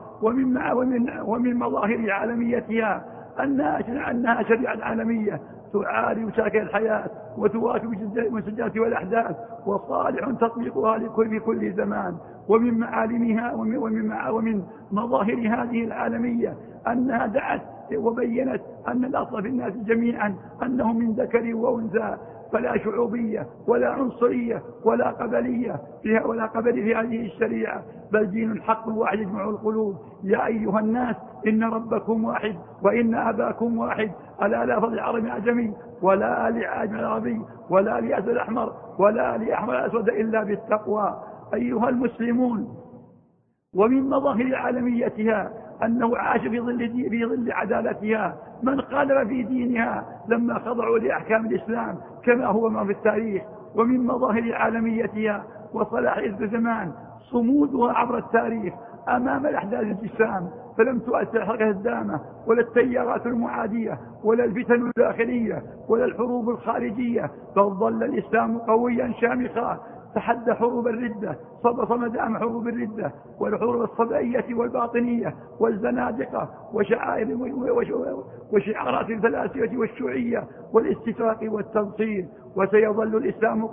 ومن مظاهر عالميتها أنها شريعة عالمية تعالي مشاكل الحياة وتواكب المسجات والأحداث وصالح تطبيقها في كل زمان. ومن معالمها ومن مظاهر هذه العالمية أنها دعت وبينت أن الأصل في الناس جميعا أنهم من ذكر وأنثى فلا شعوبية ولا عنصرية ولا قبلية في هذه الشريعة بل دين حق واحد يجمع القلوب. يا أيها الناس إن ربكم واحد وإن أباكم واحد ألا لا فضل عربي أعجمي ولا لعاجم عربي ولا لأسود أحمر ولا لأحمر أسود إلا بالتقوى. أيها المسلمون ومن مظاهر عالميتها أنه عاش في ظل عدالتها من خالف في دينها لما خضعوا لأحكام الإسلام كما هو ما في التاريخ. ومن مظاهر عالميتها وصلاح الزمان صمودها عبر التاريخ أمام الأحداث الجسام فلم تؤثر الحركة الدامة ولا التيارات المعادية ولا الفتن الداخلية ولا الحروب الخارجية بل ظل الإسلام قويا شامخا تحدى حروب الردة صمد أمام حروب الردة والحروب الصبائية والباطنية والزنادقة وشعارات الفلاسفة والشيوعية والاستشراق والتنصير. وسيظل الإسلام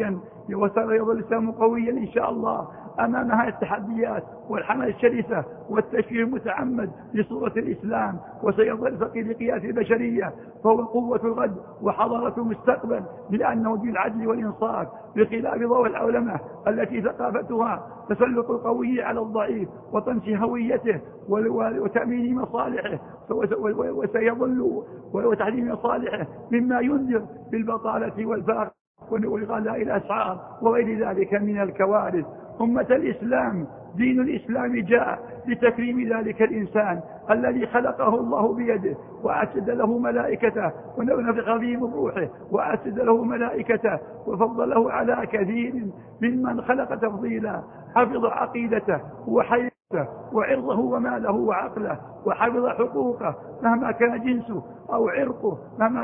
قويا إن شاء الله أمام هذه التحديات والحمل الشرسة والتشويه المتعمد لصورة الإسلام. وسيظل فقير قياس البشرية فهو قوة الغد وحضارة المستقبل لأنه بالعدل والإنصاف بخلاف ضوء العولمة التي ثقافتها تسلط القوي على الضعيف وطمس هويته وتأمين مصالحه وسيظل وتحديد مصالحه مما ينذر بالبطالة والفقر وغلاء الأسعار وغير ذلك من الكوارث. أمة الإسلام دين الإسلام جاء لتكريم ذلك الإنسان الذي خلقه الله بيده وأسد له ملائكته ونفخ فيه من روحه وأسد له ملائكته وفضله على كثير ممن خلق تفضيلا. حفظ عقيدته وحياته وعرضه وماله وعقله وحفظ حقوقه مهما كان جنسه أو عرقه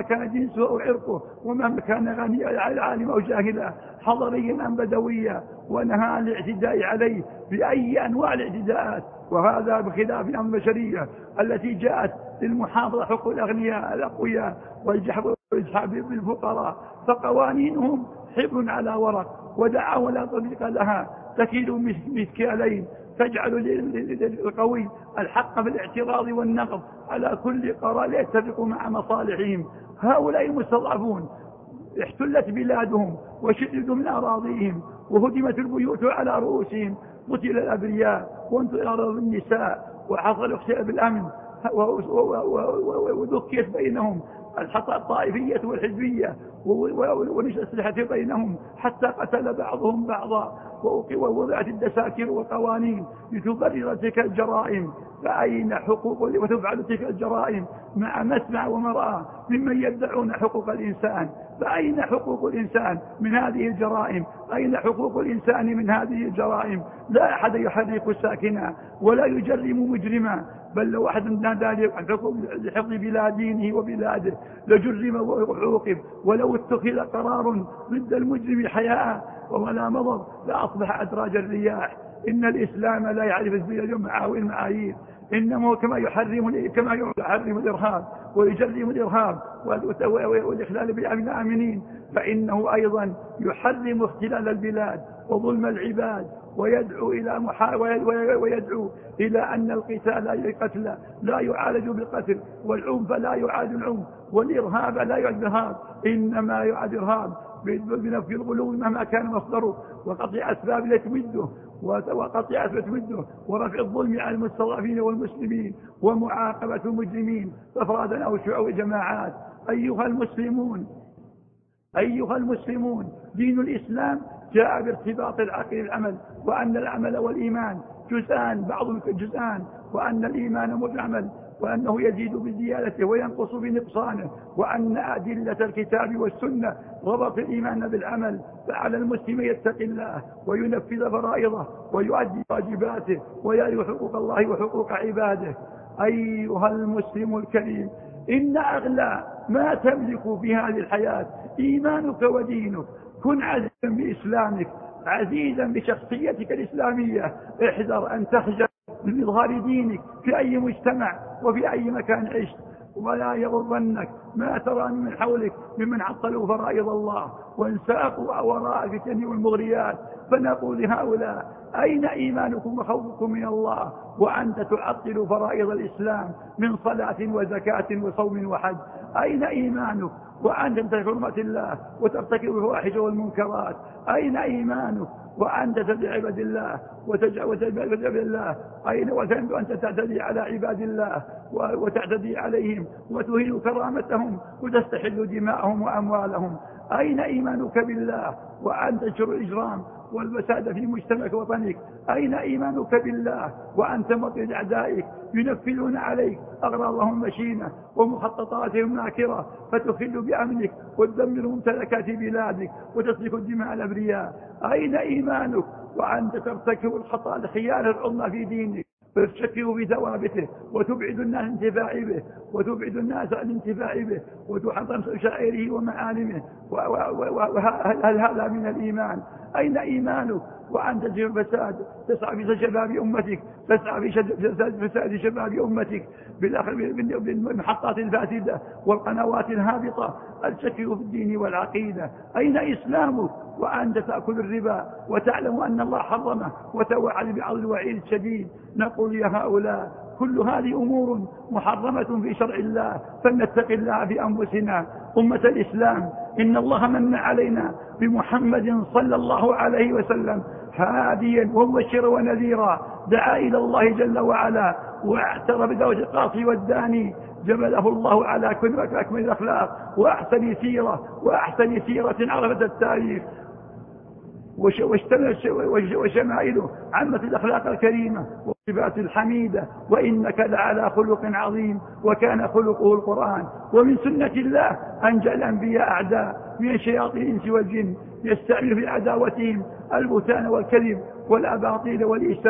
ومهما كان غني عالم أو جاهلا حضريا أم بدويا ونهى عن الاعتداء عليه بأي أنواع الاعتداءات. وهذا بخلاف أمر البشرية التي جاءت للمحافظة حقوق الأغنياء الأقوياء والإسحاب بالفقراء فقوانينهم حبر على ورق ودعوة ولا طريق لها تكيل مثكالين تجعل للقوي الحق في الاعتراض والنقض على كل قرار يتفق مع مصالحهم. هؤلاء المستضعفون احتلت بلادهم وشددوا من أراضيهم وهدمت البيوت على رؤوسهم قتل الأبرياء وانتهر النساء وحصل اختلاف بالأمن ودكيت بينهم الطائفية والحزبية ونشأ الأسلحة بينهم حتى قتل بعضهم بعضا ووضعت الدساتير والقوانين لتبرر تلك الجرائم. فأين حقوق وتفعل تلك الجرائم مع مسمع ومرأة ممن يدعون حقوق الإنسان؟ فأين حقوق الإنسان من هذه الجرائم؟ أين حقوق الإنسان من هذه الجرائم؟ لا أحد يحرك ساكنا ولا يجرم مجرما بل لو أحد نادى لحفظ بلادينه وبلاده لجرم وعوقب ولو اتخذ قرار ضد المجرم حياء ولا مضر لأصبح أدراج الرياح. إن الإسلام لا يعرف المعايير، إنما كما يحرم الإرهاب ويجرم الإرهاب والإخلال بأمن الآمنين، فإنه أيضا يحرم اختلال البلاد وظلم العباد، ويدعو إلى أن القتل لا يعالج بالقتل، والعنف لا يعالج العنف، والإرهاب لا يعالج الإرهاب، إنما يعالج الإرهاب بنفي الغلو مهما كان مصدره، وقطع أسباب التي تمده، ورفع الظلم على المستضعفين والمسلمين، ومعاقبة المجرمين أفرادا أو جماعات. أيها المسلمون، دين الإسلام جاء بارتباط العقل بالعمل، وأن العمل والإيمان جزءان، بعضهم جزءان، وأن الإيمان مجمل، وأنه يزيد بزيادته وينقص بنقصانه، وأن أدلة الكتاب والسنة ربط الإيمان بالعمل، فعلى المسلم يتقي الله وينفذ فرائضه ويؤدي واجباته ويعرف حقوق الله وحقوق عباده. أيها المسلم الكريم، إن أغلى ما تملك في هذه الحياة إيمانك ودينك. كن عزيزا بإسلامك، عزيزا بشخصيتك الإسلامية. احذر أن تخجل من إظهار دينك في أي مجتمع وفي أي مكان عشت، ولا يغرنك ما ترى من حولك ممن عطلوا فرائض الله وانساقوا وراء الفتن والمغريات. فنقول لهؤلاء: أين إيمانكم وخوفكم من الله وأنت تعطل فرائض الإسلام من صلاة وزكاة وصوم وحج؟ أين إيمانك وأنت تنتهك حرمات الله وترتكب الفواحش والمنكرات؟ أين إيمانك وأنت تدعي عباد الله وتجعل الله؟ أين وأنت تعتدي على عباد الله وتعتدي عليهم وتهين كرامتهم وتستحل دماءهم وأموالهم؟ أين إيمانك بالله وأنت تنشر الإجرام والفساد في مجتمعك وطنك؟ أين إيمانك بالله وأنت مطرد أعدائك ينفذون عليك أغراضهم مشينة ومخططاتهم ناكرة، فتخل بأمنك وتدمر ممتلكات بلادك وتسفك الدماء الأبرياء؟ أين إيمانك وأنت ترتكب الخطأ الخيانة العظمى في دينك فتشكك بثوابته وتبعد الناس عن الانتفاع به وتحطم شعائره ومعالمه؟ وهل هذا من الإيمان؟ أين إيمانك وأنت تجري الفساد، تسعى في شباب أمتك، تسعى في فساد شباب أمتك بالمحطات الفاسدة والقنوات الهابطة التشكك في الدين والعقيدة؟ أين إسلامك وأنت تأكل الربا وتعلم أن الله حرمه وتوعد بعض الوعيد الشديد؟ نقول يا هؤلاء: كل هذه أمور محرمة في شرع الله، فلنتق الله في أنفسنا. أمة الإسلام، إن الله من علينا بمحمد صلى الله عليه وسلم هاديا ومبشرا ونذيرا، دعا إلى الله جل وعلا واعترف بدعوة القاصي والداني، جبله الله على كل أكمل الأخلاق وأحسن سيرة عرفت التاريخ، وشمائله عمت الأخلاق الكريمة والصفات الحميدة، وإنك لعلى خلق عظيم، وكان خلقه القرآن. ومن سنة الله أن جعل الأنبياء أعداء من شياطين الإنس والجن، يستعمل في عداوتهم البهتان والكذب والأباطيل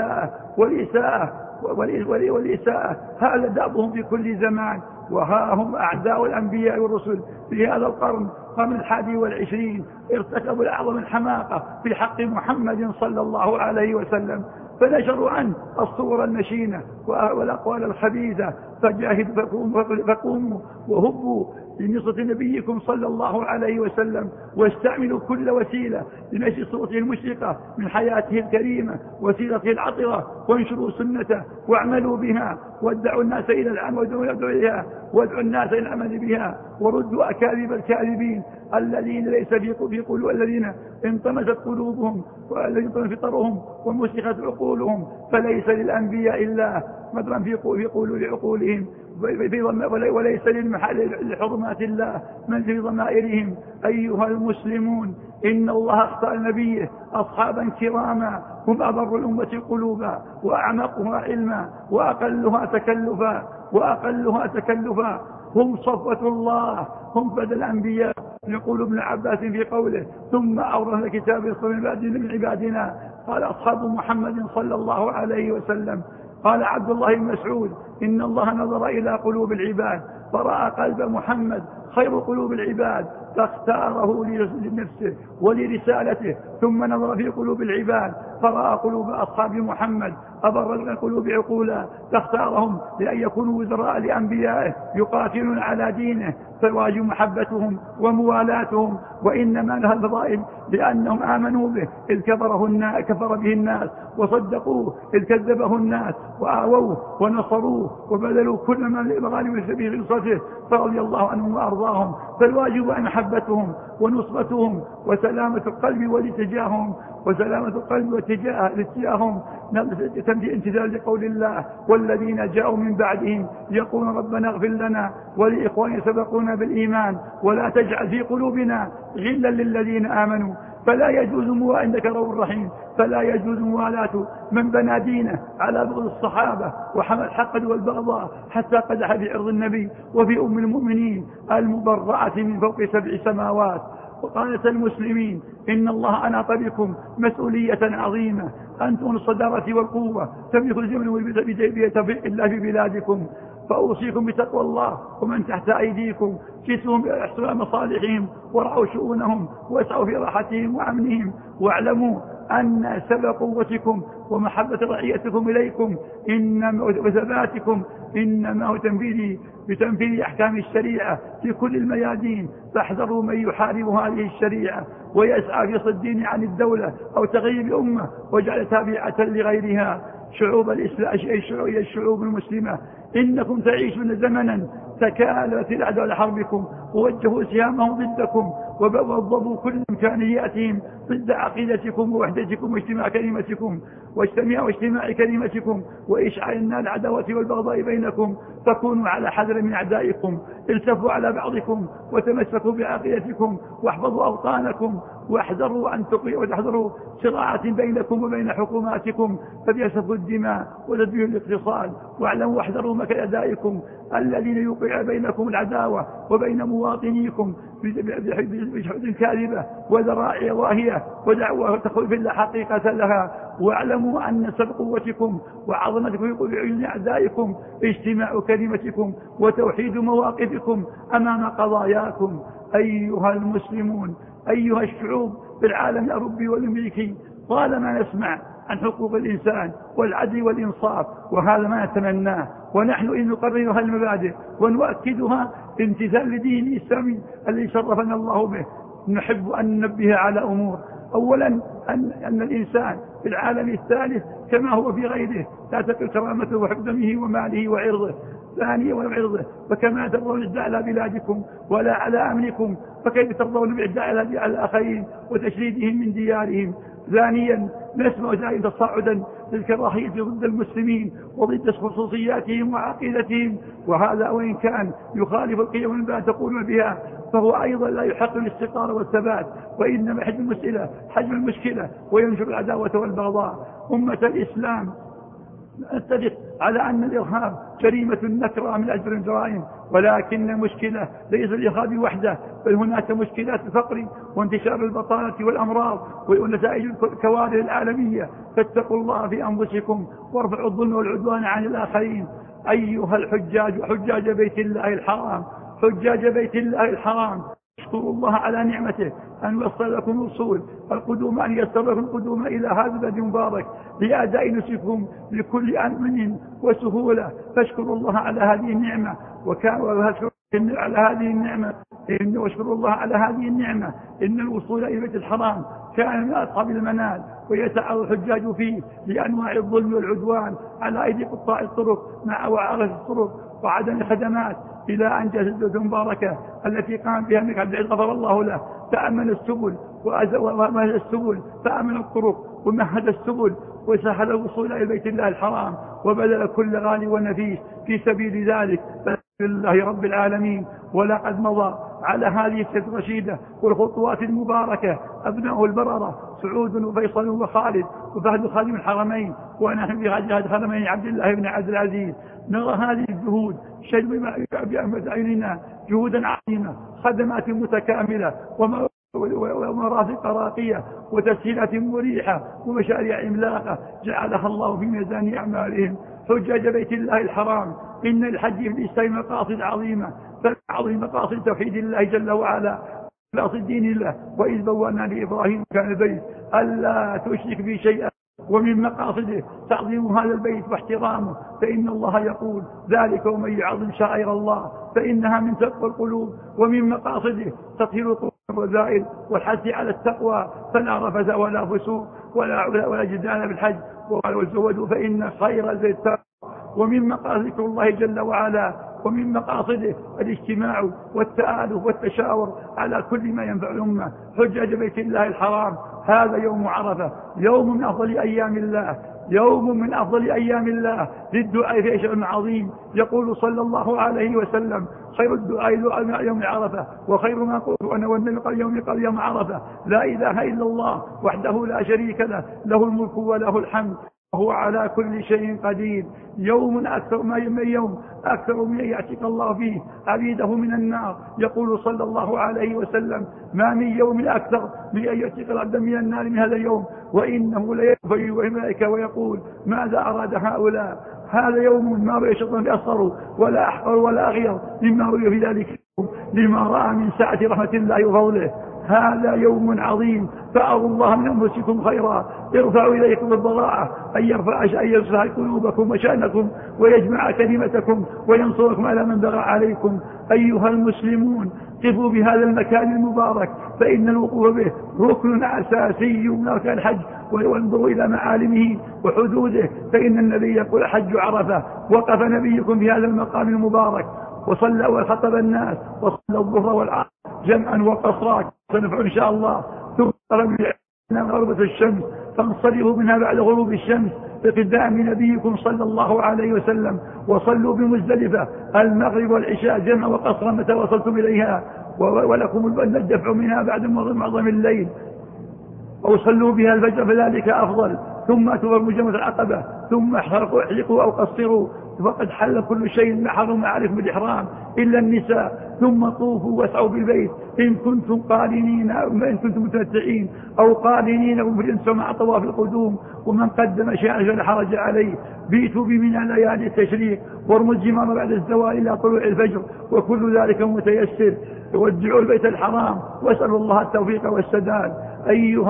والإساءة. هذا دأبهم في كل زمان، وها هم أعداء الأنبياء والرسل في هذا القرن 21 ارتكبوا الأعظم الحماقة في حق محمد صلى الله عليه وسلم، فنشروا عنه الصور المشينة والأقوال الخبيثة. فقوموا وهبوا لنصرة نبيكم صلى الله عليه وسلم، واستعملوا كل وسيلة لنشر صورته المشرقة من حياته الكريمة وسيرته العطرة، وانشروا سنته واعملوا بها، وادعوا الناس إلى العمل وادعوا الناس إلى العمل بها، وردوا أكاذيب الكاذبين الذين ليس في قلوب الذين انطمست قلوبهم والذين انطمست فطرهم ومسخت عقولهم. فليس للأنبياء إلا مدرا في عقولهم، وليس لحرمات الله من في ضمائرهم. أيها المسلمون، إن الله اختار نبيه أصحابا كراما هم أبر الأمة قلوبا وأعمقها علما وأقلها تكلفا، هم صفوة الله، هم بدل الأنبياء. يقول ابن عباس في قوله: ثم أورثنا الكتاب من عبادنا، قال أصحاب محمد صلى الله عليه وسلم. قال عبد الله بن مسعود: إن الله نظر إلى قلوب العباد فرأى قلب محمد خير قلوب العباد فاختاره لنفسه ولرسالته، ثم نظر في قلوب العباد فرأى قلوب أصحاب محمد أبر القلوب عقولا فاختارهم لأن يكونوا وزراء لأنبيائه يقاتلون على دينه، فالواجب محبتهم وموالاتهم. وإنما لها الفضائل لأنهم آمنوا به إذ كفر به الناس، وصدقوه إذ كذبه الناس، وآووه ونصروه وبذلوا كل ما لمغانم في نصرته، فرضي الله عنهم وأرضاهم. فالواجب أن محبتهم ونصرتهم وسلامة القلب والاتجاههم وسلامة القلب واتجاههم تمشي امتثال لقول الله: والذين جاءوا من بعدهم يقولون ربنا اغفر لنا ولإخواننا سبقونا بالإيمان ولا تجعل في قلوبنا غلا للذين آمنوا. فلا يجوز عندك رؤوف رحيم، فلا يجوز موالاة من بنى دينه على بغض الصحابة وحمل الحقد والبغضاء حتى قدح في عرض النبي وفي أم المؤمنين المبرعة من فوق 7 سماوات. وقالت المسلمين: إن الله أناط بكم مسؤولية عظيمة، أنتم الصدارة والقوة، تملك الزمن والبيت إلا في بلادكم، فأوصيكم بتقوى الله ومن تحت أيديكم، كسوهم بإحسان مصالحهم ورعوا شؤونهم واسعوا في راحتهم وأمنهم، واعلموا أن سبب قوتكم ومحبة رعيتكم إليكم وثباتكم إنما هو بتنفيذ أحكام الشريعة في كل الميادين. فاحذروا من يحارب هذه الشريعة ويسعى في صد الدين عن الدولة أو تغيير الأمة وجعل تابعة لغيرها شعوب الإسلام الشعوب المسلمة. إنكم تعيشون زمنا تكالبت الأعداء لحربكم ووجهوا سهامهم ضدكم ووظفوا كل إمكانياتهم ضد عقيدتكم ووحدتكم واجتماع كلمتكم وإشعال العداوة والبغضاء بينكم. فكونوا على حذر من أعدائكم، التفوا على بعضكم وتمسكوا بعقيدتكم واحفظوا أوطانكم، واحذروا صراعات بينكم وبين حكوماتكم فبيسفوا الدماء وتدبير الاقتصاد. واعلموا واحذروا مكر أعدائكم الذين يوقع بينكم العداوة وبين مواطنيكم بشهود كاذبة وذرائع واهية ودعوة تخوف لا حقيقة لها. واعلموا أن سبب قوتكم وعظمتكم في عيون أعدائكم اجتماع كلمتكم وتوحيد مواقفكم أمام قضاياكم. أيها المسلمون، أيها الشعوب في العالم الأوروبي والأمريكي، طالما نسمع عن حقوق الإنسان والعدل والإنصاف، وهذا ما نتمناه، ونحن إن نقرر المبادئ ونؤكدها امتثال لدين الإسلام الذي شرفنا الله به. نحب أن ننبه على أمور: أولا أن الإنسان في العالم الثالث كما هو في غيره لا تقل كرامته وحكمه وماله وعرضه. ثانيا وعرضه، فكما ترضون الإعداء على بلادكم ولا على أمنكم فكيف ترضون بالإعداء على الآخرين وتشريدهم من ديارهم. ثانيا نسمع دائما تصاعدا للكراهية ضد المسلمين وضد خصوصياتهم وعقيدتهم، وهذا وإن كان يخالف القيم التي تقولون بها فهو أيضا لا يحقق الاستقرار والثبات، وإنما حجم المشكلة وينشر العداوة والبغضاء. أمة الإسلام نتفق على أن الإرهاب جريمة نكرة من أجل الجرائم، ولكن المشكلة ليس الإرهاب وحده، بل هناك مشكلات الفقر وانتشار البطالة والأمراض ونتائج الكوارث العالمية. فاتقوا الله في أنفسكم وارفعوا الظلم والعدوان عن الآخرين. أيها الحجاج وحجاج بيت الله الحرام، حجاج بيت الله الحرام، اشكروا الله على نعمته أن وصل لكم الوصول القدوم، أن يسر لكم القدوم إلى هذا البلد المبارك لأداء نسكم بكل أمن وسهولة. فاشكروا الله على هذه النعمة واشكروا الله على هذه النعمة. إن الوصول إلى بيت الحرام كان من أصعب المنال، ويتعرض الحجاج فيه لأنواع الظلم والعدوان على أيدي قطاع الطرق مع وعرة الطرق وعدم الخدمات، إلى أن جاءت الدولة المباركة التي قام بها الملك عبد العزيز غفر الله له، تأمن السبل ومهد السبل، فأمن الطرق ومهد السبل وسهل الوصول إلى بيت الله الحرام، وبذل كل غالي ونفيس في سبيل ذلك لله رب العالمين. ولقد مضى على هذه السيرة الرشيدة والخطوات المباركة أبناء البررة سعود وفيصل وخالد وفهد خادم الحرمين، ونحن في هذه الحرمين عبد الله بن عبد العزيز. نرى هذه الجهود شد بأعيننا جهودا عظيمة، خدمات متكاملة ومرافق راقية وتسهيلات مريحة ومشاريع عملاقة جعلها الله في ميزان أعمالهم. حجاج بيت الله الحرام، إن الحج في الإسلام مقاصد عظيمة، عظيم مقاصد توحيد الله جل وعلا وإخلاص دين الله. وإذ بوأنا لإبراهيم كان البيت ألا تشرك بي شيئا، ومن مقاصده تعظيم هذا البيت واحترامه، فإن الله يقول ذلك ومن يعظم شعائر الله فإنها من تقوى القلوب. ومن مقاصده تطهير القلوب والرذائل والحث على التقوى، فلا رفث ولا فسوق ولا جدال بالحج، والزهد فإن خير الزيت التقوى. ومن مقاصد ذكر الله جل وعلا، ومن مقاصده الاجتماع والتآلف والتشاور على كل ما ينفع الأمة. حجاج بيت الله الحرام هذا يوم عرفة، يوم من أفضل أيام الله، يوم من أفضل أيام الله للدعاء في شأن عظيم. يقول صلى الله عليه وسلم خير الدعاء دعاء يوم عرفة، وخير ما قلت أنا والنبي قال يوم عرفة لا إله إلا الله وحده لا شريك له، له الملك وله الحمد وهو على كل شيء قدير. يوم أكثر من يعتق الله فيه عبيده من النار. يقول صلى الله عليه وسلم ما من يوم أكثر من أن يعتق العبد من النار من هذا اليوم، وإنه ليكفي الملائكة ويقول ماذا أراد هؤلاء. هذا يوم ما رأى شيطان بأصغر ولا أحقر ولا أغير مما رأي في ذلك اليوم، لما رأى من سعة رحمة الله وفضله. هذا يوم عظيم، فأروا الله من أنفسكم خيرا يرفع إليكم الضراعة، أن يرفع قلوبكم وشأنكم ويجمع كلمتكم وينصركم على من بغى عليكم. أيها المسلمون قفوا بهذا المكان المبارك، فإن الوقوف به ركن أساسي من أركان الحج، وانظروا إلى معالمه وحدوده، فإن النبي يقول حج عرفة. وقف نبيكم في هذا المقام المبارك وصلى وخطب الناس وصلى الظهر والعصر جمعا وقصرا، سنفعل إن شاء الله. ثم قربنا غربة الشمس فانصرفوا منها بعد غروب الشمس بقدام نبيكم صلى الله عليه وسلم، وصلوا بمزدلفة المغرب والعشاء جمعا وقصرا متى وصلتم إليها، ولكم الدفع منها بعد معظم الليل، أو صلوا بها الفجر فذلك أفضل. ثم أتوا مجمرة العقبة، ثم احلقوا أو قصروا، فقد حل كل شيء ما حرم عليكم بالإحرام إلا النساء. ثم طوفوا واسعوا بالبيت إن كنتم قارنين، إن كنتم متمتعين أو قارنين ومجلسوا مع طواف القدوم. ومن قدم شيئا فلا حرج عليه. بيتوا بمنى ليالي التشريق وارموا الجمار بعد الزوال إلى طلوع الفجر، وكل ذلك متيسر. ودعوا البيت الحرام واسألوا الله التوفيق والسداد. أيها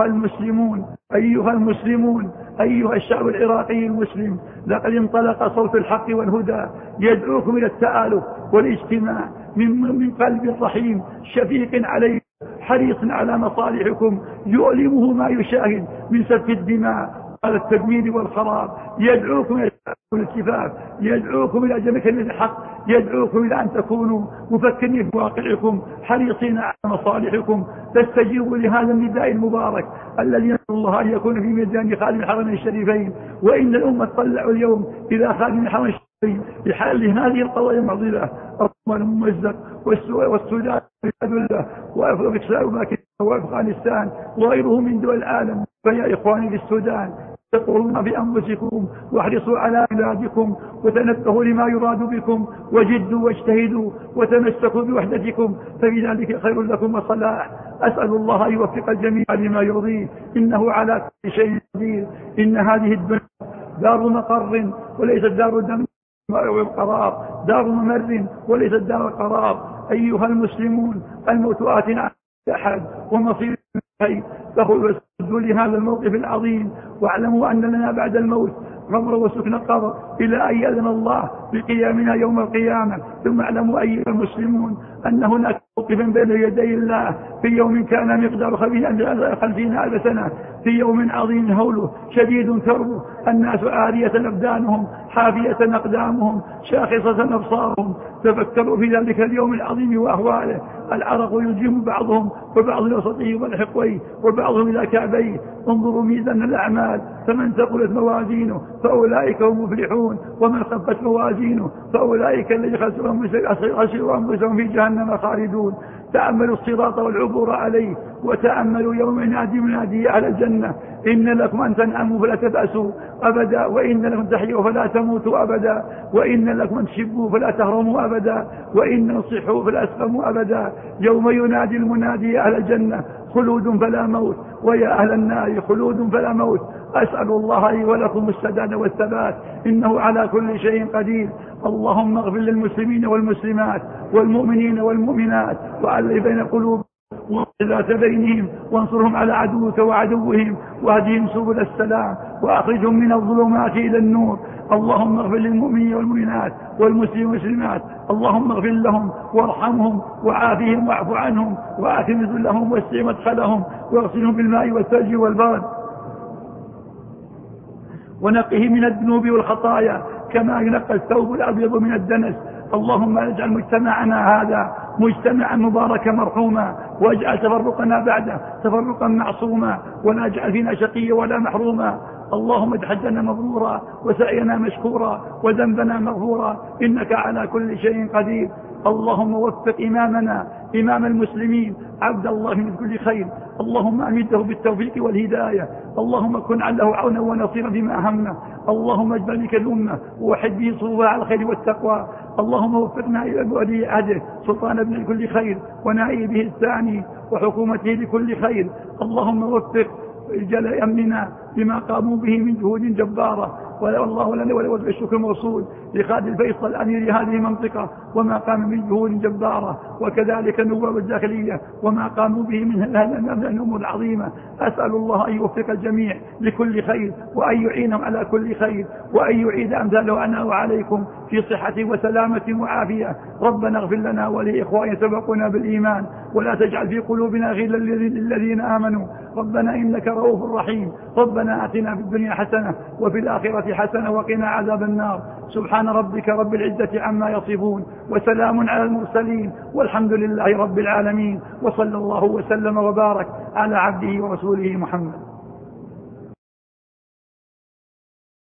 المسلمون أيها الشعب العراقي المسلم، لقد انطلق صوت الحق والهدى يدعوكم إلى التآلف والاجتماع من قلب رحيم شفيق عليكم حريص على مصالحكم، يؤلمه ما يشاهد من سفك الدماء على التدمير والخراب. يدعوكم إلى الاتفاق، يدعوكم إلى جمع كلمة الحق، يدعوكم إلى أن تكونوا مفكرين في واقعكم حريصين على مصالحكم. تستجيبوا لهذا النداء المبارك الذي نسأل الله أن يكون في ميزان خادم الحرمين الشريفين. وإن الأمة تطلع اليوم إلى خادم الحرمين الشريفين لحل هذه القضايا المعضلة، الصومال الممزق والسودان وأفغانستان وغيره من دول العالم. فيا إخواني في السودان تقولون بأنفسكم واحرصوا على بلادكم وتنبهوا لما يراد بكم، وجدوا واجتهدوا وتمسكوا بوحدتكم، ففي ذلك خير لكم وصلاح. أسأل الله أن يوفق الجميع لما يرضيه، إنه على كل شيء قدير. إن هذه الدنيا دار مقر وليست دار دم والقرار، دار ممر وليست دار القرار. أيها المسلمون الموت آت أحد ومصير الحي، فخذوا لهذا الموقف العظيم، واعلموا أن لنا بعد الموت غمر وسكن قبر إلى أن يأذن الله بقيامنا يوم القيامة. ثم اعلموا أيها المسلمون أن هناك موقفا بين يدي الله في يوم كان مقدار 50,000 سنة، في يوم عظيم هوله شديد كربه، الناس عارية أبدانهم حافية أقدامهم شاخصة أبصارهم. تفكروا في ذلك اليوم العظيم وأهواله. العرق يلجم بعضهم وبعض الوسطي والحقوي وبعضهم إلى كعبيه. انظروا ميزان الأعمال، فمن ثقلت موازينه فأولئك هم مفلحون، ومن خفت موازينه فأولئك الذين خسروا أنفسهم في جهنم خالدون. تأملوا الصراط والعبور عليه، وتأملوا يوم ينادي منادي أهل الجنة إن لكم أن تنعموا فلا تبأسوا أبدا، وإن لكم تحيوا فلا تموتوا أبدا، وإن لكم أن تشبوا فلا تهرموا أبدا، وإن تصحوا فلا تسقموا أبدا. يوم ينادي المنادي أهل الجنة خلود فلا موت، ويا أهل النار خلود فلا موت. أسأل الله لي ولكم السداد والثبات، إنه على كل شيء قدير. اللهم اغفر للمسلمين والمسلمات والمؤمنين والمؤمنات وألف بين قلوبهم وذات بينهم، وانصرهم على عدوك وعدوهم، واهدهم سبل السلام، وأخرجهم من الظلمات إلى النور. اللهم اغفر للمؤمنين والمؤمنات والمسلمين والمسلمات، اللهم اغفر لهم وارحمهم وعافهم واعف عنهم وآكرم ذلهم واسع مدخلهم واغسلهم بالماء والثلج والبرد ونقه من الذنوب والخطايا كما ينقى الثوب الأبيض من الدنس. اللهم اجعل مجتمعنا هذا مجتمعا مباركا مرحوما، واجعل تفرقنا بعده تفرقا معصوما، ولا اجعل فينا شقيا ولا محروما. اللهم اجعل حجنا مبرورا وسعينا مشكورا وذنبنا مغفورا، إنك على كل شيء قدير. اللهم وفق إمامنا إمام المسلمين عبد الله من كل خير، اللهم أمده بالتوفيق والهداية، اللهم كن له عونا ونصيرا فيما همنا. اللهم اجبر بك الأمة ووحد به صفوفها على الخير والتقوى. اللهم وفقنا إلى ولي عهده سلطان ابن كل خير ونائبه الثاني وحكومته لكل خير. اللهم وفق رجال أمننا بما قاموا به من جهود جبارة، والله لنا ولوجه الشكر موصول لخالد الفيصل أمير هذه المنطقة وما قام من جهود جبارة، وكذلك النواب الداخلية وما قاموا به من الأمور العظيمة. أسأل الله أن يوفق الجميع لكل خير، وأن يعينهم على كل خير، وأن يعيد أمثاله عنا وعليكم في صحة وسلامة وعافية. ربنا اغفر لنا ولإخواننا سبقونا بالإيمان، ولا تجعل في قلوبنا غلا للذين آمنوا. ربنا إنك رؤوف رحيم. ربنا آتنا في الدنيا حسنة وفي الآخرة حسنة وقنا عذاب النار. سبحان ربك رب العزة عما يصفون، وسلام على المرسلين، والحمد لله رب العالمين، وصلى الله وسلم وبارك على عبده ورسوله محمد.